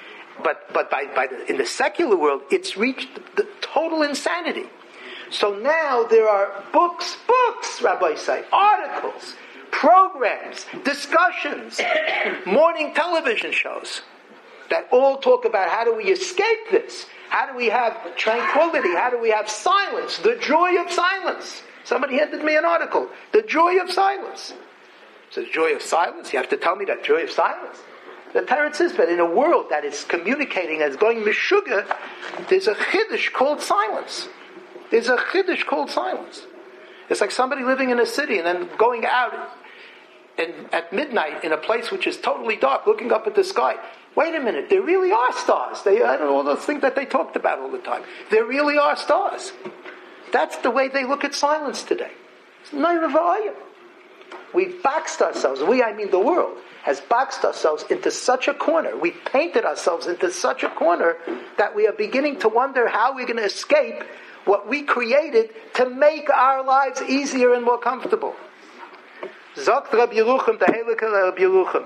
But but by, by the, in the secular world, it's reached the total insanity. So now there are books, books, Rabbi say, articles, programs, discussions, morning television shows that all talk about how do we escape this? How do we have tranquility? How do we have silence? The joy of silence. Somebody handed me an article. The joy of silence. So the joy of silence? You have to tell me that joy of silence. The Teretz is that in a world that is communicating as going mishuga, there's a chiddush called silence. There's a chiddush called silence. It's like somebody living in a city and then going out and at midnight in a place which is totally dark, looking up at the sky. Wait a minute, there really are stars. They, I don't know, all those things that they talked about all the time. There really are stars. That's the way they look at silence today. It's Naira. We've boxed ourselves, we, I mean the world, has boxed ourselves into such a corner. We've painted ourselves into such a corner that we are beginning to wonder how we're going to escape what we created to make our lives easier and more comfortable. Zogt Rabbi Yerucham, the Heilige Rabbi Yerucham.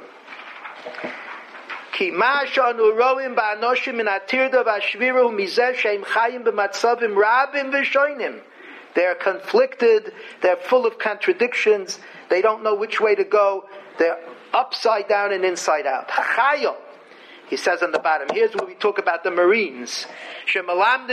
Ki ma shanu roim ba'anoshim min atirda v'ashviru mizeh sheim chayim b'matzavim rabim v'shoinim. They're conflicted, they're full of contradictions, they don't know which way to go, they're upside down and inside out. Chayil He says on the bottom, here's where we talk about the Marines. You have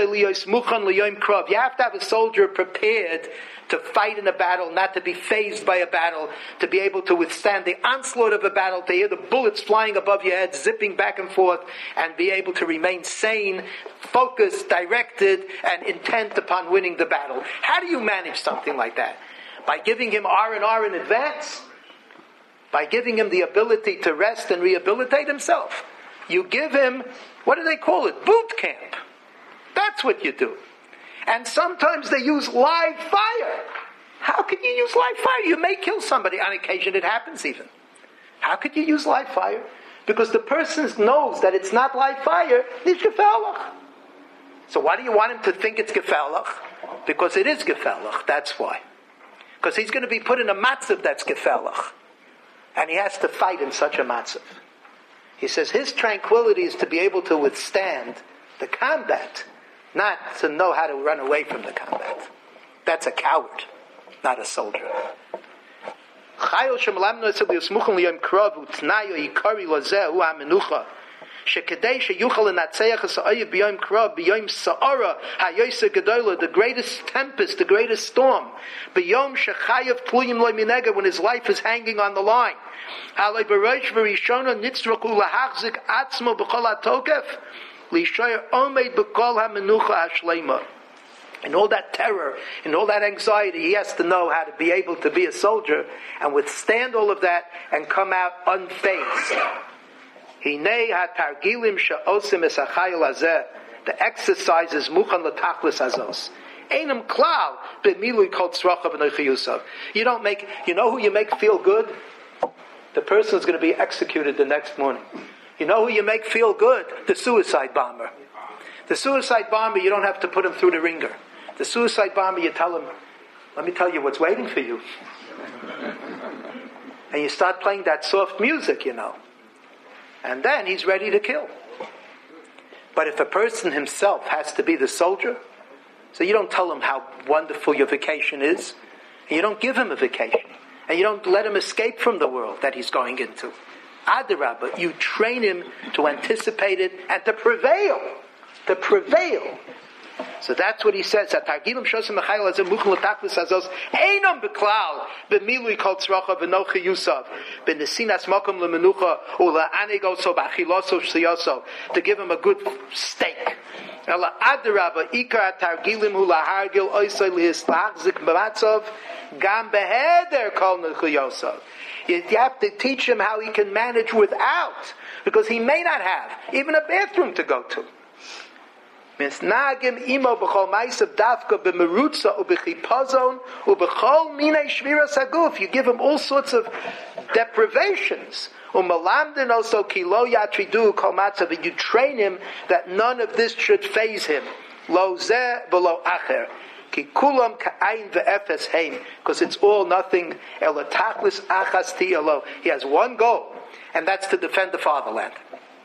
to have a soldier prepared to fight in a battle, not to be fazed by a battle, to be able to withstand the onslaught of a battle, to hear the bullets flying above your head, zipping back and forth, and be able to remain sane, focused, directed, and intent upon winning the battle. How do you manage something like that? By giving him R and R in advance? By giving him the ability to rest and rehabilitate himself. You give him, what do they call it? Boot camp. That's what you do. And sometimes they use live fire. How could you use live fire? You may kill somebody. On occasion it happens even. How could you use live fire? Because the person knows that it's not live fire. It's gefährlich. So why do you want him to think it's gefährlich? Because it is gefährlich. That's why. Because he's going to be put in a matzav that's gefährlich. And he has to fight in such a matzav. He says his tranquility is to be able to withstand the combat, not to know how to run away from the combat. That's a coward, not a soldier. The greatest tempest, the greatest storm, when his life is hanging on the line. In all that terror, in all that anxiety, he has to know how to be able to be a soldier and withstand all of that and come out unfazed. The exercises muchan l'tachlis azos. Einam klal b'milui kol tzrachav v'nochiyusav. You don't make. You know who you make feel good? The person is going to be executed the next morning. You know who you make feel good? The suicide bomber. The suicide bomber, you don't have to put him through the ringer. The suicide bomber, you tell him, "Let me tell you what's waiting for you," and you start playing that soft music, you know. And then he's ready to kill. But if a person himself has to be the soldier, so you don't tell him how wonderful your vacation is, and you don't give him a vacation, and you don't let him escape from the world that he's going into. Adarabah, you train him to anticipate it and to prevail. To prevail. So that's what he says. Atargilim shosim mechayil azeh muchan l'tachlis azos einam beklal b'milui kol tzracha v'nochi yusav b'nesinas makom l'menucha u'la'anegoso b'achiloso shliyoso, to give him a good steak. Ela adarabah ikar atargilim hu lahargil oisay lihislachzik b'matzav gam beheder kol nechuyosav. You have to teach him how he can manage without, because he may not have even a bathroom to go to. Means nagim imo b'chol ma'asav dafka b'merutza u'b'chipazon u'b'chol minei shviras haguf. You give him all sorts of deprivations. U'malamden also kilo yatridu kol matzav. And you train him that none of this should faze him. Lo zeh v'lo acher. Ki kulam ka'ayin ve'efes heim. Because it's all nothing. Elatachlis achas tiyalo. He has one goal, and that's to defend the fatherland.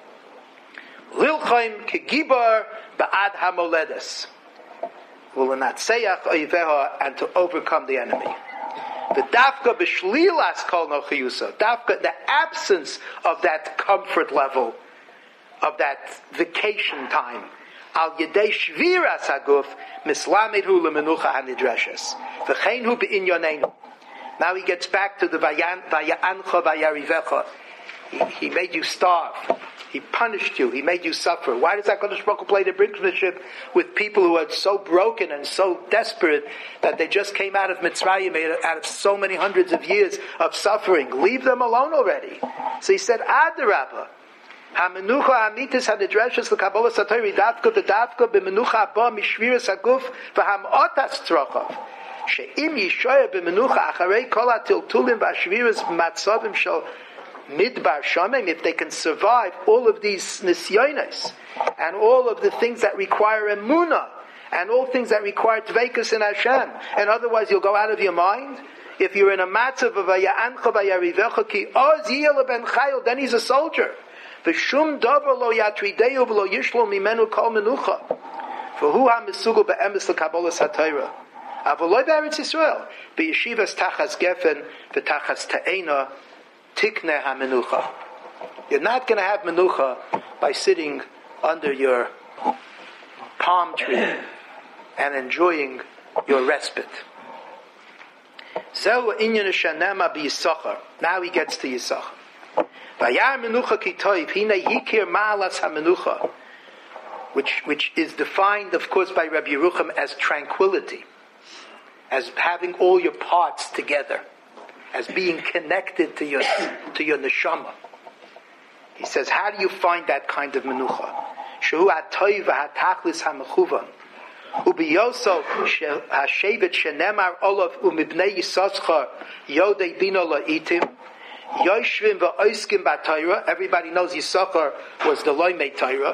Lilchaim kegibar ba'ad hamoledes, ulenatseach oiveha, and to overcome the enemy. The dafka b'shlilas kol nochiyusa, dafka, the absence of that comfort level, of that vacation time. Al yedei shviras haguf mislamidhu lemenucha hanidreshes v'cheinhu b'inyoneinu. Now he gets back to the vayan vayancha vayarivecha. He, he made you starve. He punished you. He made you suffer. Why does HaKadosh Baruch Hu play the brinkmanship with people who are so broken and so desperate that they just came out of Mitzrayim, out of so many hundreds of years of suffering? Leave them alone already. So he said, Adarabah. HaMenucha ha'mitis ha'nidreshes l'kabolas ha'torah dafka v'dafka b'menucha ha'ba mishviras ha'guf v'ham'otas tzrochav. She'im yishoya b'menucha acharei kol ha'tiltulim v'ashviras matzavim shel Midbar Shamim, if they can survive all of these nisyonos and all of the things that require emunah and all things that require tveikus in Hashem, and otherwise you'll go out of your mind. If you're in a matzav of a ya'ancha v'yarivecha ki oz yiyel ben chayil, then he's a soldier. V'shum davar lo yatrideu v'lo yishlo mimenu kol menucha v'hu ha'mesugu be'emes l'kabolas ha'torah avoloi b'eretz Yisrael b'yeshivas tachas gefen v'tachas ta'ena Tikne hamenucha. You're not going to have menucha by sitting under your palm tree and enjoying your respite. Now he gets to Yisachar. Which, which is defined, of course, by Rabbi Yerucham as tranquility, as having all your parts together, as being connected to your to your neshama. He says, how do you find that kind of menucha? Shehu ha'toiv ha'tachlis ha'mechuvan. Ubiyoso ha'shevet shenemar olav umibnei Yisachar yodei dino la'itim yoshvim va'oiskim ba'Torah. Everybody knows Yisachar was the loymei Torah.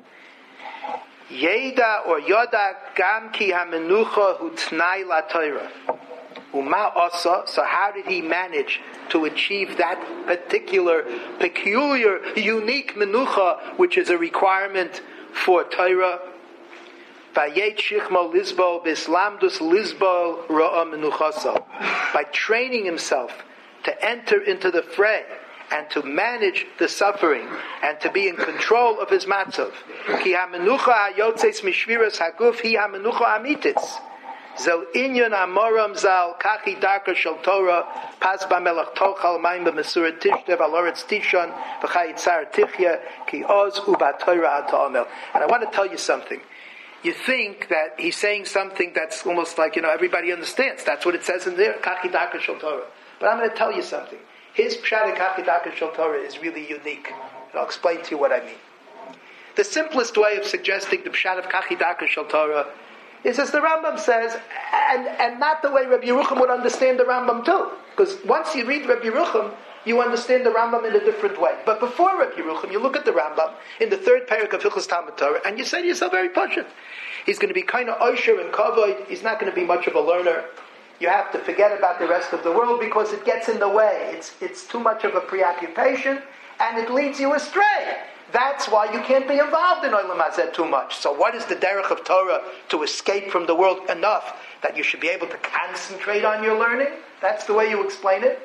Yeda or Yoda gam ki ha'menucha hu t'nai la'Torah. Uma asa, so how did he manage to achieve that particular, peculiar, unique menucha, which is a requirement for Torah? Vayet shichmo lizbo bislamdus lizbo ra'a menuchasa. By training himself to enter into the fray and to manage the suffering and to be in control of his matzav. Ki ha'menucha ha'yotzes mishviras haguf hi ha'menucha amitis. Zel inyan amoram zal kachi darka shel Torah pas b'melach tochal mayim b'mesura tishdev aloretz tishon v'chayit tzar tichya ki oz u'ba'Torah ha'ta'amel. And I want to tell you something. You think that he's saying something that's almost like, you know, everybody understands. That's what it says in there, kachi darka shel Torah. But I'm going to tell you something. His pshat kachi darka shel Torah is really unique. And I'll explain to you what I mean. The simplest way of suggesting the pshat of kachi darka shel Torah is as the Rambam says, and, and not the way Rabbi Yerucham would understand the Rambam too. Because once you read Rabbi Yerucham, you understand the Rambam in a different way. But before Rabbi Yerucham, you look at the Rambam in the third parak of Hilchos Talmud Torah, and you say to yourself, very pashut. He's going to be kind of osher and kavod. He's not going to be much of a learner. You have to forget about the rest of the world because it gets in the way. It's it's too much of a preoccupation, and it leads you astray. That's why you can't be involved in Olam Hazeh too much. So what is the derech of Torah to escape from the world enough that you should be able to concentrate on your learning? That's the way you explain it.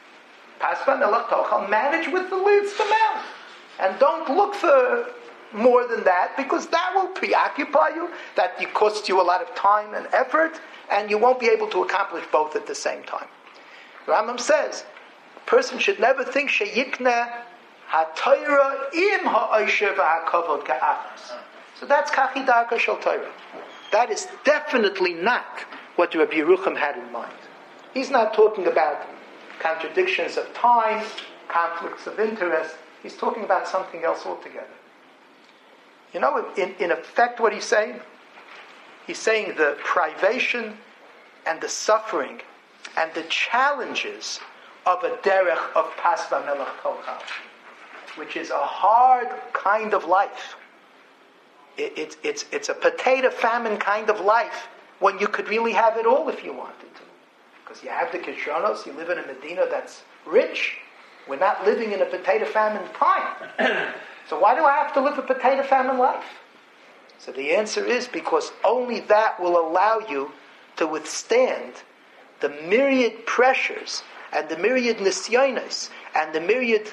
Manage with the least amount. And don't look for more than that, because that will preoccupy you, that it costs you a lot of time and effort, and you won't be able to accomplish both at the same time. Rambam says, a person should never think sheyikne ha-Torah im ha-oisher v'ha-kavod ka'achas. So that's kachi darka shel Torah. That is definitely not what Rabbi Yerucham had in mind. He's not talking about contradictions of time, conflicts of interest. He's talking about something else altogether. You know, in, in effect, what he's saying? He's saying the privation and the suffering and the challenges of a derech of pas b'melach tochal, which is a hard kind of life. It, it, it's, it's a potato famine kind of life when you could really have it all if you wanted to. Because you have the Kishonos, you live in a Medina that's rich. We're not living in a potato famine time. So why do I have to live a potato famine life? So the answer is because only that will allow you to withstand the myriad pressures and the myriad nisyonos and the myriad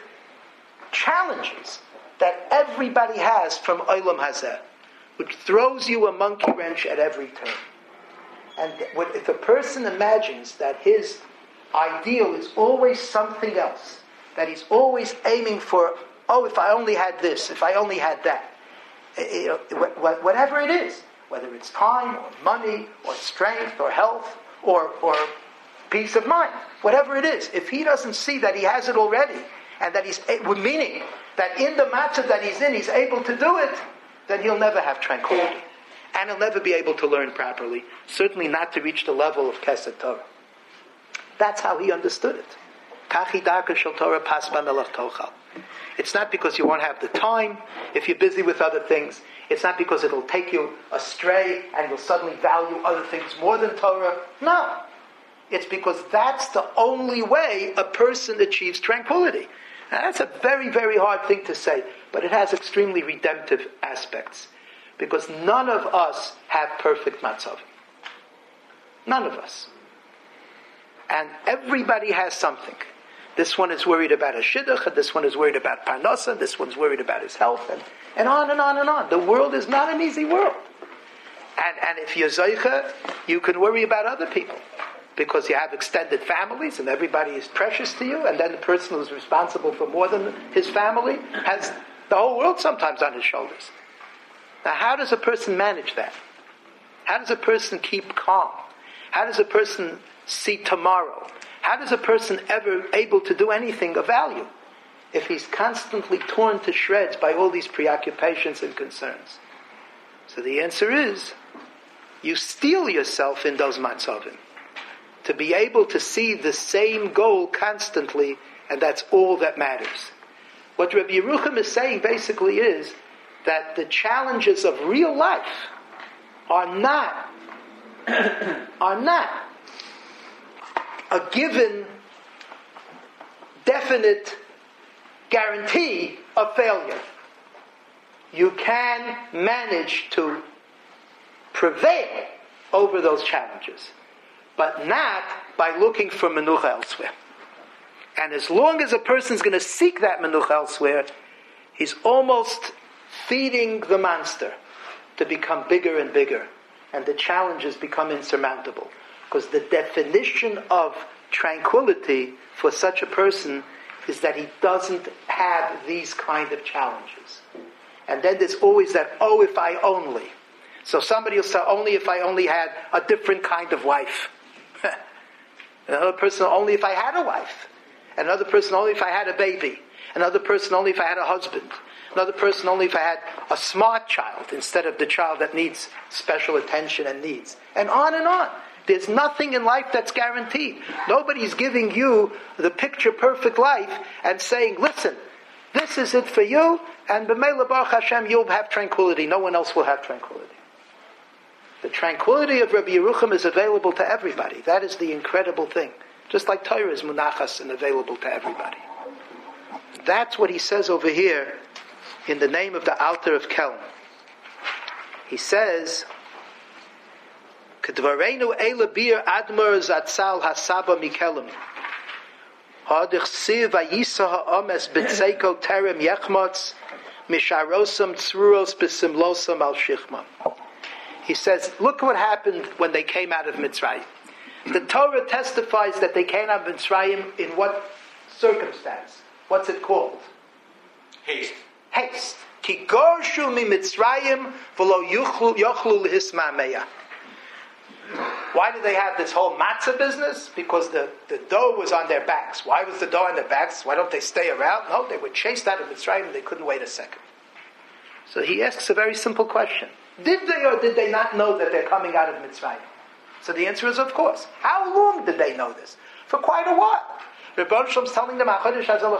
challenges that everybody has from Olam Hazeh, which throws you a monkey wrench at every turn. And if a person imagines that his ideal is always something else, that he's always aiming for, oh, if I only had this, if I only had that, you know, whatever it is, whether it's time or money or strength or health or, or peace of mind, whatever it is, if he doesn't see that he has it already, and that he's, meaning that in the matzah that he's in, he's able to do it, then he'll never have tranquility. And he'll never be able to learn properly, certainly not to reach the level of Kesed Torah. That's how he understood it. Kachi darka shel Torah pas b'melach tochal. It's not because you won't have the time, if you're busy with other things. It's not because it'll take you astray and you'll suddenly value other things more than Torah. No. It's because that's the only way a person achieves tranquility. Now, that's a very, very hard thing to say, but it has extremely redemptive aspects. Because none of us have perfect matzav. None of us. And everybody has something This one is worried about a shidduch, and this one is worried about parnasa, this one's worried about his health, and, and on and on and on. The world is not an easy world. And, and if you're Zoicha, you can worry about other people, because you have extended families, and everybody is precious to you, and then the person who's responsible for more than his family has the whole world sometimes on his shoulders. Now, how does a person manage that? How does a person keep calm? How does a person see tomorrow? How does a person ever able to do anything of value if he's constantly torn to shreds by all these preoccupations and concerns? So the answer is, you steel yourself in those matzavim to be able to see the same goal constantly, and that's all that matters. What Rabbi Yerucham is saying basically is that the challenges of real life are not are not a given, definite guarantee of failure. You can manage to prevail over those challenges, but not by looking for menucha elsewhere. And as long as a person's going to seek that menucha elsewhere, he's almost feeding the monster to become bigger and bigger, and the challenges become insurmountable. Because the definition of tranquility for such a person is that he doesn't have these kind of challenges. And then there's always that, oh, if I only. So somebody will say, only if I only had a different kind of wife. Another person, only if I had a wife. Another person, only if I had a baby. Another person, only if I had a husband. Another person, only if I had a smart child instead of the child that needs special attention and needs. And on and on. There's nothing in life that's guaranteed. Nobody's giving you the picture-perfect life and saying, listen, this is it for you, and b'meila baruch Hashem, you'll have tranquility. No one else will have tranquility. The tranquility of Rabbi Yerucham is available to everybody. That is the incredible thing. Just like Torah is munachas and available to everybody. That's what he says over here in the name of the Alter of Kelm. He says, Kedvarenu eila bir admor zatzal hasaba mikelem. Hadich siv vayisa ha'omes b'tzeiko terem yechmotz misharosam tzruros b'simlosam al shichmam. He says, look what happened when they came out of Mitzrayim. The Torah testifies that they came out of Mitzrayim in what circumstance? What's it called? Haste. Haste. Ki gorshu mi Mitzrayim v'lo yochlu l'hisma meya. Why did they have this whole matzah business? Because the, the dough was on their backs. Why was the dough on their backs? Why don't they stay around? No, they were chased out of Mitzrayim and they couldn't wait a second. So he asks a very simple question. Did they or did they not know that they're coming out of Mitzrayim? So the answer is, of course. How long did they know this? For quite a while. Rebbe Shalom's telling them, and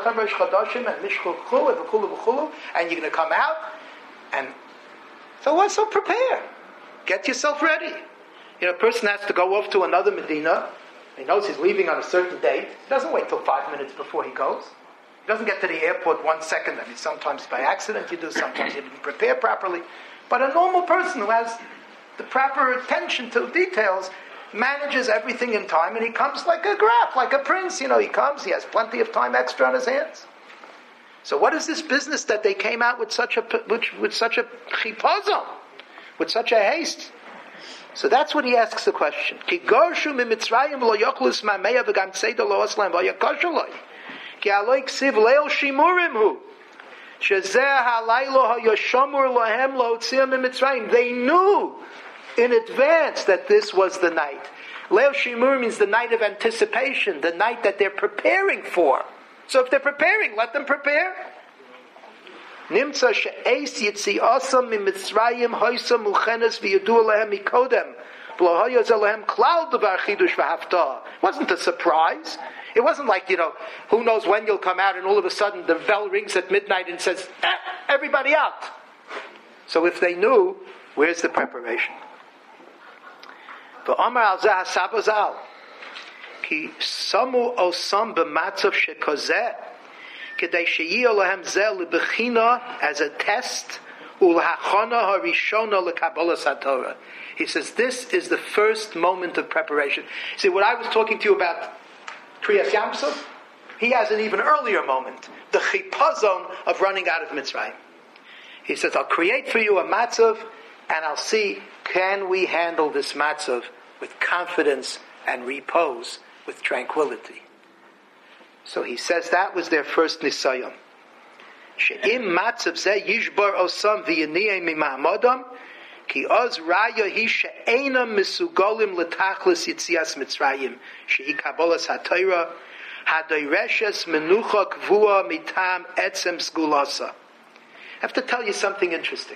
you're going to come out. And so what? So prepare. Get yourself ready. You know, a person has to go off to another Medina. He knows he's leaving on a certain date. He doesn't wait till five minutes before he goes. He doesn't get to the airport one second. I mean, sometimes by accident you do, sometimes you didn't prepare properly. But a normal person who has the proper attention to details manages everything in time, and he comes like a graf, like a prince. You know, he comes, he has plenty of time extra on his hands. So what is this business that they came out with such a with, with such a chipazon, with such a haste? So that's what he asks the question. Ki gorshu mi Mitzrayim lo yochlus ma'meya v'gam tzeda lo oslam v'yakoshu lo. Ki aloi ksiv leil shimurim hu. Shezeh halaylo ha'yoshamur lohem lo tziyam mi Mitzrayim. They knew in advance that this was the night. Leil Shimur means the night of anticipation, the night that they're preparing for. So if they're preparing, let them prepare. Nimtza she'eis yitziasam miMitzrayim hoysam mulchenes v'yadu alehem mikodem v'lo hayaz alehem klal devar chidush v'hafta. It wasn't a surprise. It wasn't like, you know, who knows when you'll come out and all of a sudden the bell rings at midnight and says, eh, everybody out. So if they knew, where's the preparation? V'amar al zeh hasabazal ki samu osam b'matzav shekozeh kedei sheyiyo lahem zeh lebechina as a test ulhachana harishona lekabbalas haTorah. He says this is the first moment of preparation. See, what I was talking to you about Kriyas Yamsuf, He has an even earlier moment, the chipazon of running out of Mitzrayim. He says, I'll create for you a matzav, and I'll see, can we handle this matzav with confidence and repose, with tranquility. So he says that was their first nisayon. She'im matzav zeh yishbar osam v'yaniyeh mima'amodam, ki oz raya hi she'enam misugolim l'tachlis yitzias Mitzrayim, she'i kabolas ha'torah, hadoyreshes menucha kvua mitam etzem sgulasa. I have to tell you something interesting.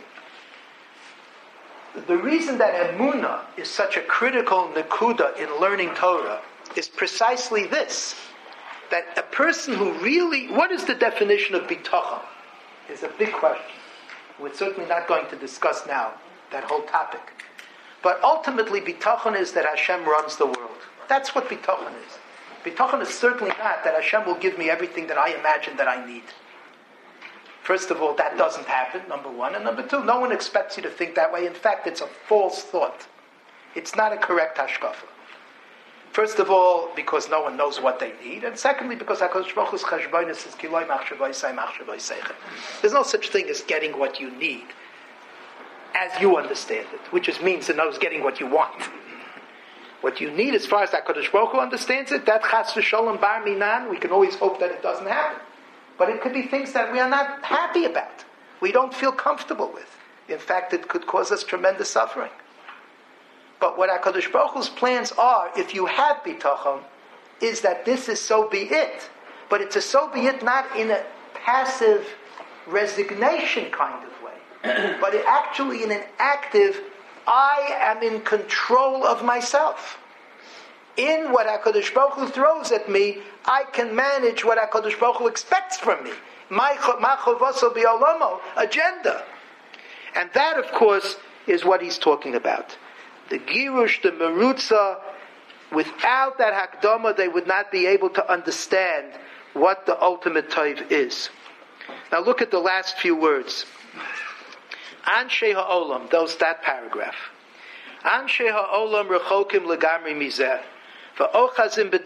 The reason that emunah is such a critical nekuda in learning Torah is precisely this, that a person who really, what is the definition of bitachon? Is a big question. We're certainly not going to discuss now that whole topic. But ultimately, bitachon is that Hashem runs the world. That's what bitachon is. Bitachon is certainly not that Hashem will give me everything that I imagine that I need. First of all, that doesn't happen, number one. And number two, no one expects you to think that way. In fact, it's a false thought. It's not a correct hashkafa. First of all, because no one knows what they need. And secondly, because HaKadosh Baruch Hu's cheshbonos is kiloi machshavosai machshavosei. There's no such thing as getting what you need as you understand it, which just means it knows getting what you want. What you need, as far as HaKadosh Baruch Hu understands it, that chas v'sholom bar minan, we can always hope that it doesn't happen. But it could be things that we are not happy about. We don't feel comfortable with. In fact, it could cause us tremendous suffering. But what HaKadosh Baruch Hu's plans are, if you have bitachon, is that this is so be it. But it's a so be it not in a passive resignation kind of way, but it actually in an active, I am in control of myself. In what HaKadosh Baruch Hu throws at me, I can manage what HaKadosh Baruch Hu expects from me. My chovaso bi'olamo agenda. And that, of course, is what he's talking about. The girush, the merutza, without that hakdama, they would not be able to understand what the ultimate tov is. Now look at the last few words. Anshe ha'olam, those, that paragraph. Anshe ha'olam rechokim legamri mizeh. They want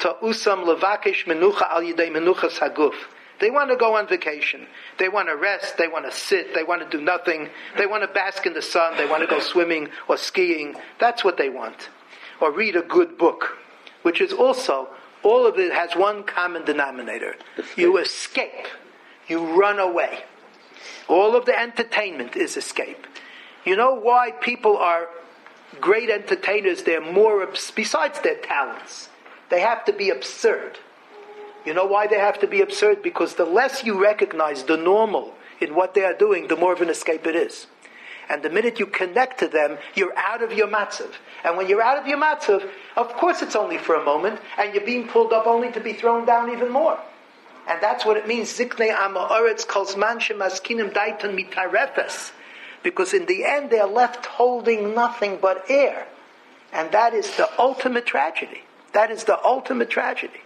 to go on vacation. They want to rest. They want to sit. They want to do nothing. They want to bask in the sun. They want to go swimming or skiing. That's what they want. Or read a good book, which is also, all of it has one common denominator. You escape. You run away. All of the entertainment is escape. You know why people are great entertainers? They're more, besides their talents, they have to be absurd. You know why they have to be absurd? Because the less you recognize the normal in what they are doing, the more of an escape it is. And the minute you connect to them, you're out of your matzav. And when you're out of your matzav, of course it's only for a moment, and you're being pulled up only to be thrown down even more. And that's what it means, Ziknei Ama Oretz Kol Zman Shemaskinim Daiton Mitarefes. Because in the end, they're left holding nothing but air. And that is the ultimate tragedy. That is the ultimate tragedy.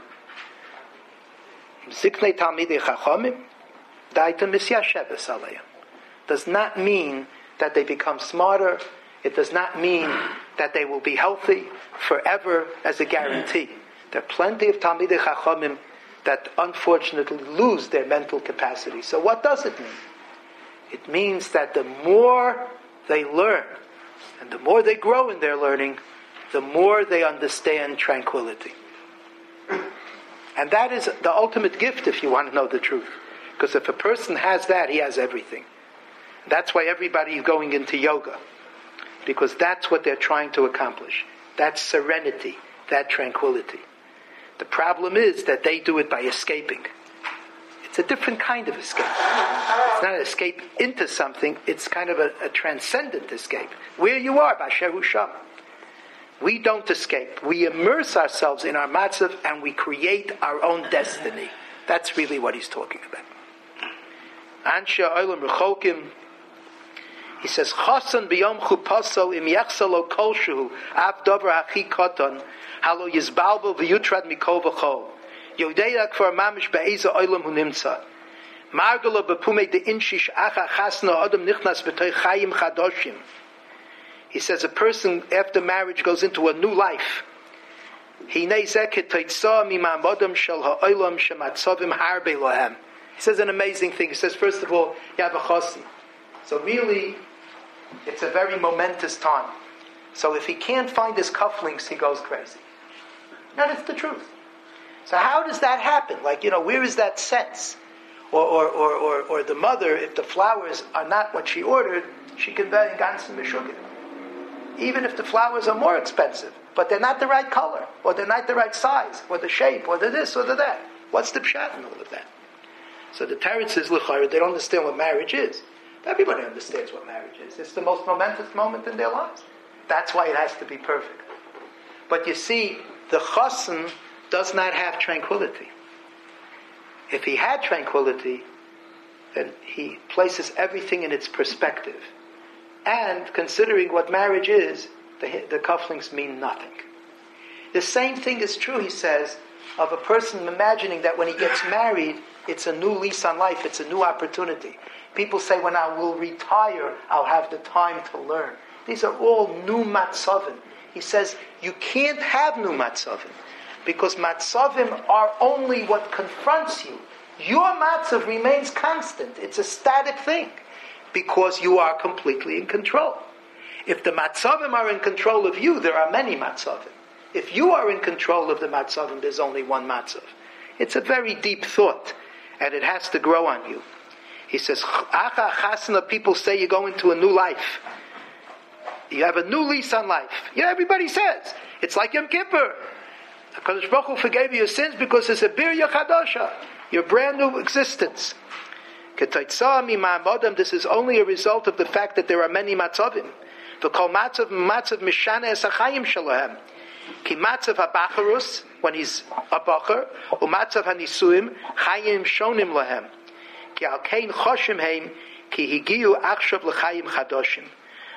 Ziknei Talmidei Chachamim Daiton Misyasheves Aleim. Does not mean that they become smarter. It does not mean that they will be healthy forever as a guarantee. There are plenty of Talmidei Chachamim that unfortunately lose their mental capacity. So what does it mean? It means that the more they learn, and the more they grow in their learning, the more they understand tranquility. And that is the ultimate gift, if you want to know the truth. Because if a person has that, he has everything. That's why everybody is going into yoga. Because that's what they're trying to accomplish. That serenity, that tranquility. The problem is that they do it by escaping. It's a different kind of escape. It's not an escape into something, it's kind of a, a transcendent escape. Where you are, Basher Husham. We don't escape. We immerse ourselves in our matzav and we create our own destiny. That's really what he's talking about. Anshe Olam Rechokim. He says, Chasan biyom chupaso im yachsalo kolshu av dover hachi koton halo yizbalbo v'yutrad mikol v'chol yodeya kvar mamish be'eza olam hu nimtza margalo bepume de inshish acha chasna adam nichnas b'toy chayim chadoshim. He says a person after marriage goes into a new life He says an amazing thing. He says, first of all, you have a chosin. So really, it's a very momentous time. So if he can't find his cufflinks, he goes crazy. Now that's the truth. So how does that happen? Like, you know, where is that sense? Or or, or, or, or the mother, if the flowers are not what she ordered, she can buy ganzen meshugim. Even if the flowers are more expensive, but they're not the right color, or they're not the right size, or the shape, or the this, or the that. What's the pshat in all of that? So the Tarot says, l'chayr, they don't understand what marriage is. Everybody understands what marriage is. It's the most momentous moment in their lives. That's why it has to be perfect. But you see, the chosin does not have tranquility. If he had tranquility, then he places everything in its perspective. And considering what marriage is, the, the cufflinks mean nothing. The same thing is true, he says, of a person imagining that when he gets married, it's a new lease on life, it's a new opportunity. People say, when I will retire, I'll have the time to learn. These are all new matzavim. He says, you can't have new matzavim, because matzavim are only what confronts you. Your matzav remains constant. It's a static thing, because you are completely in control. If the matzavim are in control of you, there are many matzavim. If you are in control of the matzavim, there's only one matzav. It's a very deep thought, and it has to grow on you. He says, Acha chasna, people say you go into a new life. You have a new lease on life. Yeah, everybody says. It's like Yom Kippur. HaKadosh Baruch Hu forgave you your sins because it's a birya chadasha, your brand new existence. This is only a result of the fact that there are many matzavim. V'kol matzav matzav mishana es hachayim shalahem. Ki matzav habacharus, when he's a bacher, u matzav hanisuim chayim shonim lahem. Ki al kein choshim heim ki higiu achshav l'chayim chadoshim.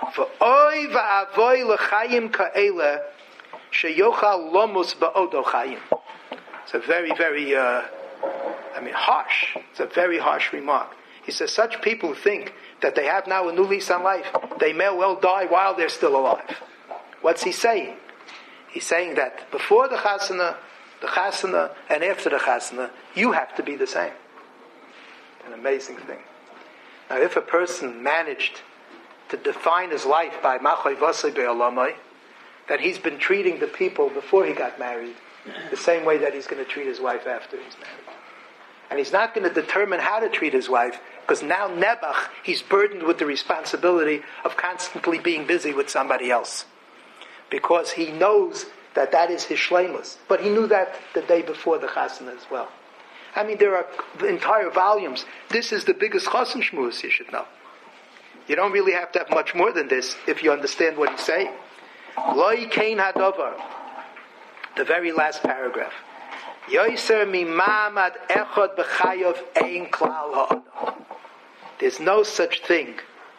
V'oy va'avoy l'chayim ka'ele sheyochal lomus ba'odo chayim. It's a very, very, uh, I mean, harsh. It's a very harsh remark. He says, such people think that they have now a new lease on life. They may well die while they're still alive. What's he saying? He's saying that before the chasana, the chasana, and after the chasana, you have to be the same. An amazing thing. Now, if a person managed to define his life by machay vasei be'olamai, that he's been treating the people before he got married the same way that he's going to treat his wife after he's married. And he's not going to determine how to treat his wife, because now Nebuch, he's burdened with the responsibility of constantly being busy with somebody else. Because he knows that that is his shleimus. But he knew that the day before the chasana as well. I mean, there are entire volumes. This is the biggest chassan shmuz, you should know. You don't really have to have much more than this if you understand what he's saying. Loi kein hadovar. The very last paragraph. Yoiser mimamad echad b'chayov ein klal ha'adam. There's no such thing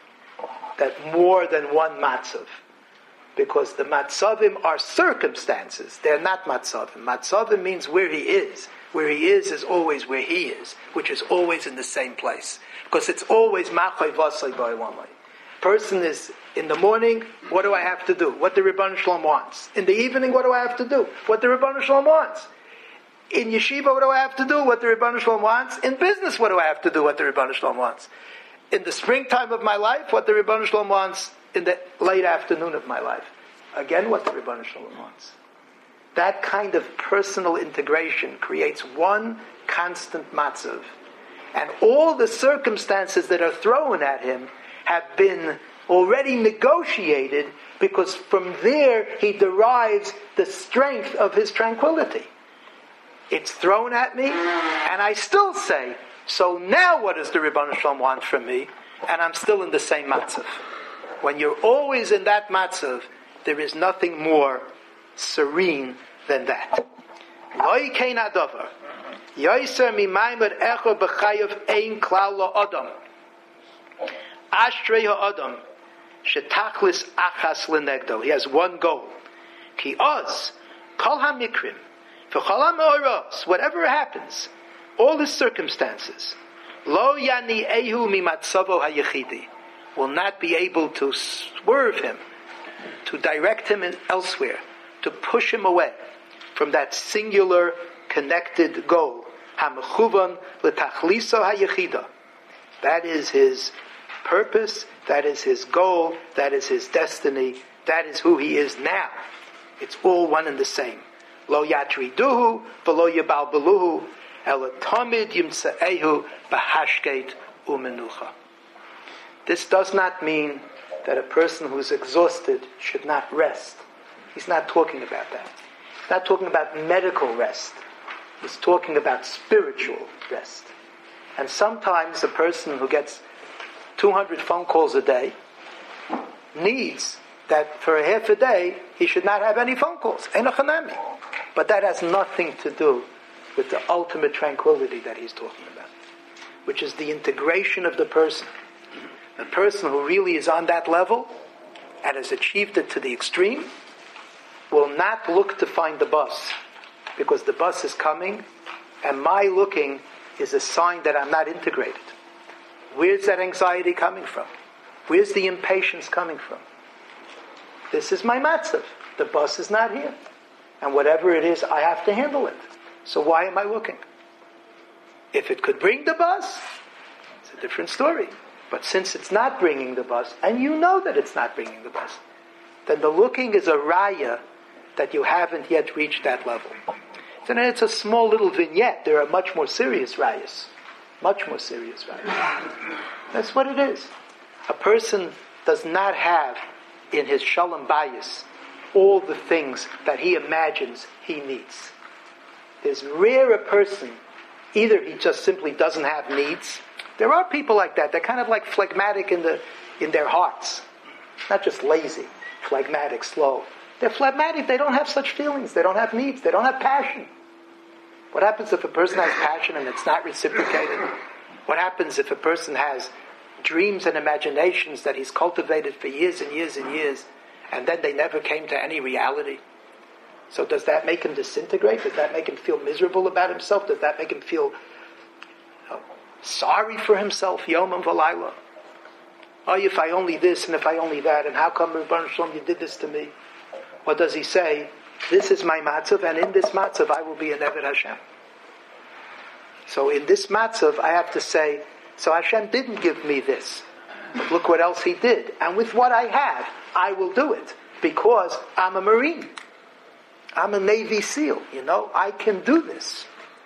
that more than one matzav. Because the matzavim are circumstances. They're not matzavim. Matzavim means where he is. Where he is is always where he is, which is always in the same place. Because it's always machay vasei ba'olamai. Person is, in the morning, what do I have to do? What the Rebbeinu Shalom wants. In the evening, what do I have to do? What the Rebbeinu Shalom wants. In yeshiva, what do I have to do? What the Rebbeinu Shalom wants. In business, what do I have to do? What the Rebbeinu Shalom wants. In the springtime of my life, what the Rebbeinu Shalom wants. In the late afternoon of my life. Again, what the Rebbeinu Shalom wants. That kind of personal integration creates one constant matzav. And all the circumstances that are thrown at him have been already negotiated, because from there he derives the strength of his tranquility. It's thrown at me, and I still say, so now what does the Rebbeinu Shalom want from me? And I'm still in the same matzav. When you're always in that matzav, there is nothing more serene than that. Loi kein hadovar. Yoiser mimaimer echad b'chayov ein klal ha'adam. Ashrei ha'adam shetachlis achas lenegdo. He has one goal. Ki oz kol hamikrim v'chol ha'meoros, whatever happens, all his circumstances, lo yani ehu mimatzavo hayechidi, will not be able to swerve him, to direct him in elsewhere, to push him away from that singular connected goal. HaMechuvan l'tachliso hayechida. That is his purpose, that is his goal, that is his destiny, that is who he is now. It's all one and the same. Lo yatriduhu v'lo yabalbeluhu ela tamid yimtze'ehu b'hashkeit u'menucha. This does not mean that a person who's exhausted should not rest. He's not talking about that. He's not talking about medical rest. He's talking about spiritual rest. And sometimes a person who gets two hundred phone calls a day needs that for a half a day he should not have any phone calls. Enochanami. But that has nothing to do with the ultimate tranquility that he's talking about, which is the integration of the person. The person who really is on that level and has achieved it to the extreme will not look to find the bus, because the bus is coming and my looking is a sign that I'm not integrated. Where's that anxiety coming from? Where's the impatience coming from? This is my matzav. The bus is not here. And whatever it is, I have to handle it. So why am I looking? If it could bring the bus, it's a different story. But since it's not bringing the bus, and you know that it's not bringing the bus, then the looking is a raya that you haven't yet reached that level. So then it's a small little vignette. There are much more serious rayas. Much more serious rayas. That's what it is. A person does not have in his shalom bayis all the things that he imagines he needs. There's rare a person, either he just simply doesn't have needs. There are people like that. They're kind of like phlegmatic in the in their hearts. Not just lazy, phlegmatic, slow. They're phlegmatic. They don't have such feelings. They don't have needs. They don't have passion. What happens if a person has passion and it's not reciprocated? What happens if a person has dreams and imaginations that he's cultivated for years and years and years, and then they never came to any reality? So does that make him disintegrate? Does that make him feel miserable about himself? Does that make him feel you know, sorry for himself? Yom and Valayla. Oh, if I only this and if I only that, and how come, Rebbeinu Shalom, you did this to me? What does he say? This is my matzav, and in this matzav I will be an Eved Hashem. So in this matzav I have to say, so Hashem didn't give me this. But look what else He did. And with what I have, I will do it. Because I'm a Marine. I'm a Navy SEAL. You know, I can do this.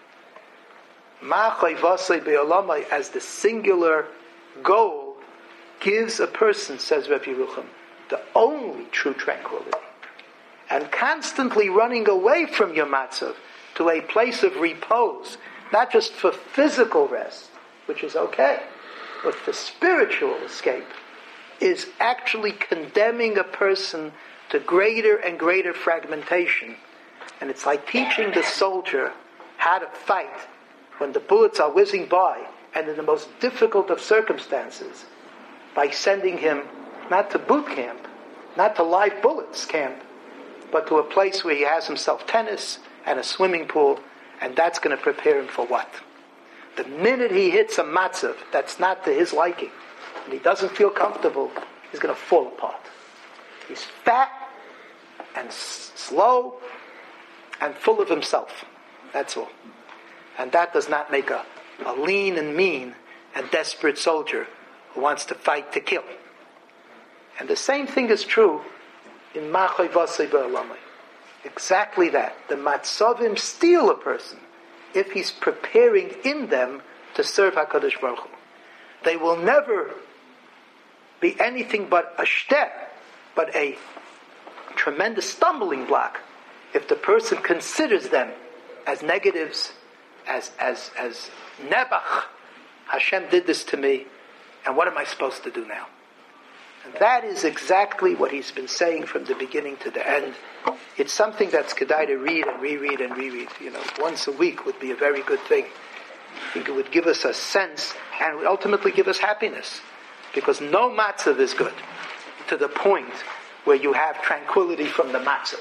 As the singular goal gives a person, says Rabbi Yerucham, the only true tranquility. And constantly running away from your matzav to a place of repose, not just for physical rest, which is okay, but for spiritual escape, is actually condemning a person to greater and greater fragmentation. And it's like teaching the soldier how to fight when the bullets are whizzing by and in the most difficult of circumstances, by sending him not to boot camp, not to live bullets camp, but to a place where he has himself tennis and a swimming pool, and that's going to prepare him for what? The minute he hits a matzav that's not to his liking, and he doesn't feel comfortable, he's going to fall apart. He's fat and s- slow and full of himself. That's all. And that does not make a, a lean and mean and desperate soldier who wants to fight to kill. And the same thing is true in Ma'achai Vasei Ba'alamai. Exactly that. The matzavim steal a person if he's preparing in them to serve HaKadosh Baruch Hu. They will never be anything but a shter, but a tremendous stumbling block if the person considers them as negatives, as as as nebach. Hashem did this to me, and what am I supposed to do now? And that is exactly what he's been saying from the beginning to the end. It's something that's kedai to read and reread and reread. You know, once a week would be a very good thing. I think it would give us a sense and would ultimately give us happiness. Because no matzav is good to the point where you have tranquility from the matzav.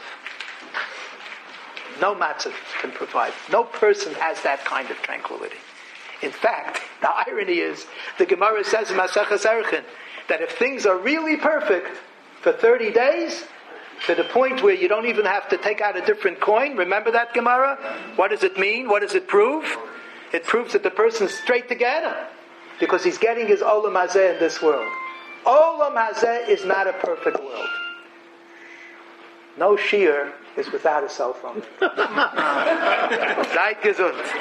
No matzav can provide. No person has that kind of tranquility. In fact, the irony is, the Gemara says in Maseches Erchin, that if things are really perfect for thirty days, to the point where you don't even have to take out a different coin. Remember that Gemara? What does it mean? What does it prove? It proves that the person's straight together because he's getting his Olam Hazeh in this world. Olam Hazeh is not a perfect world. No shiur is without a cell phone. Seid gesund.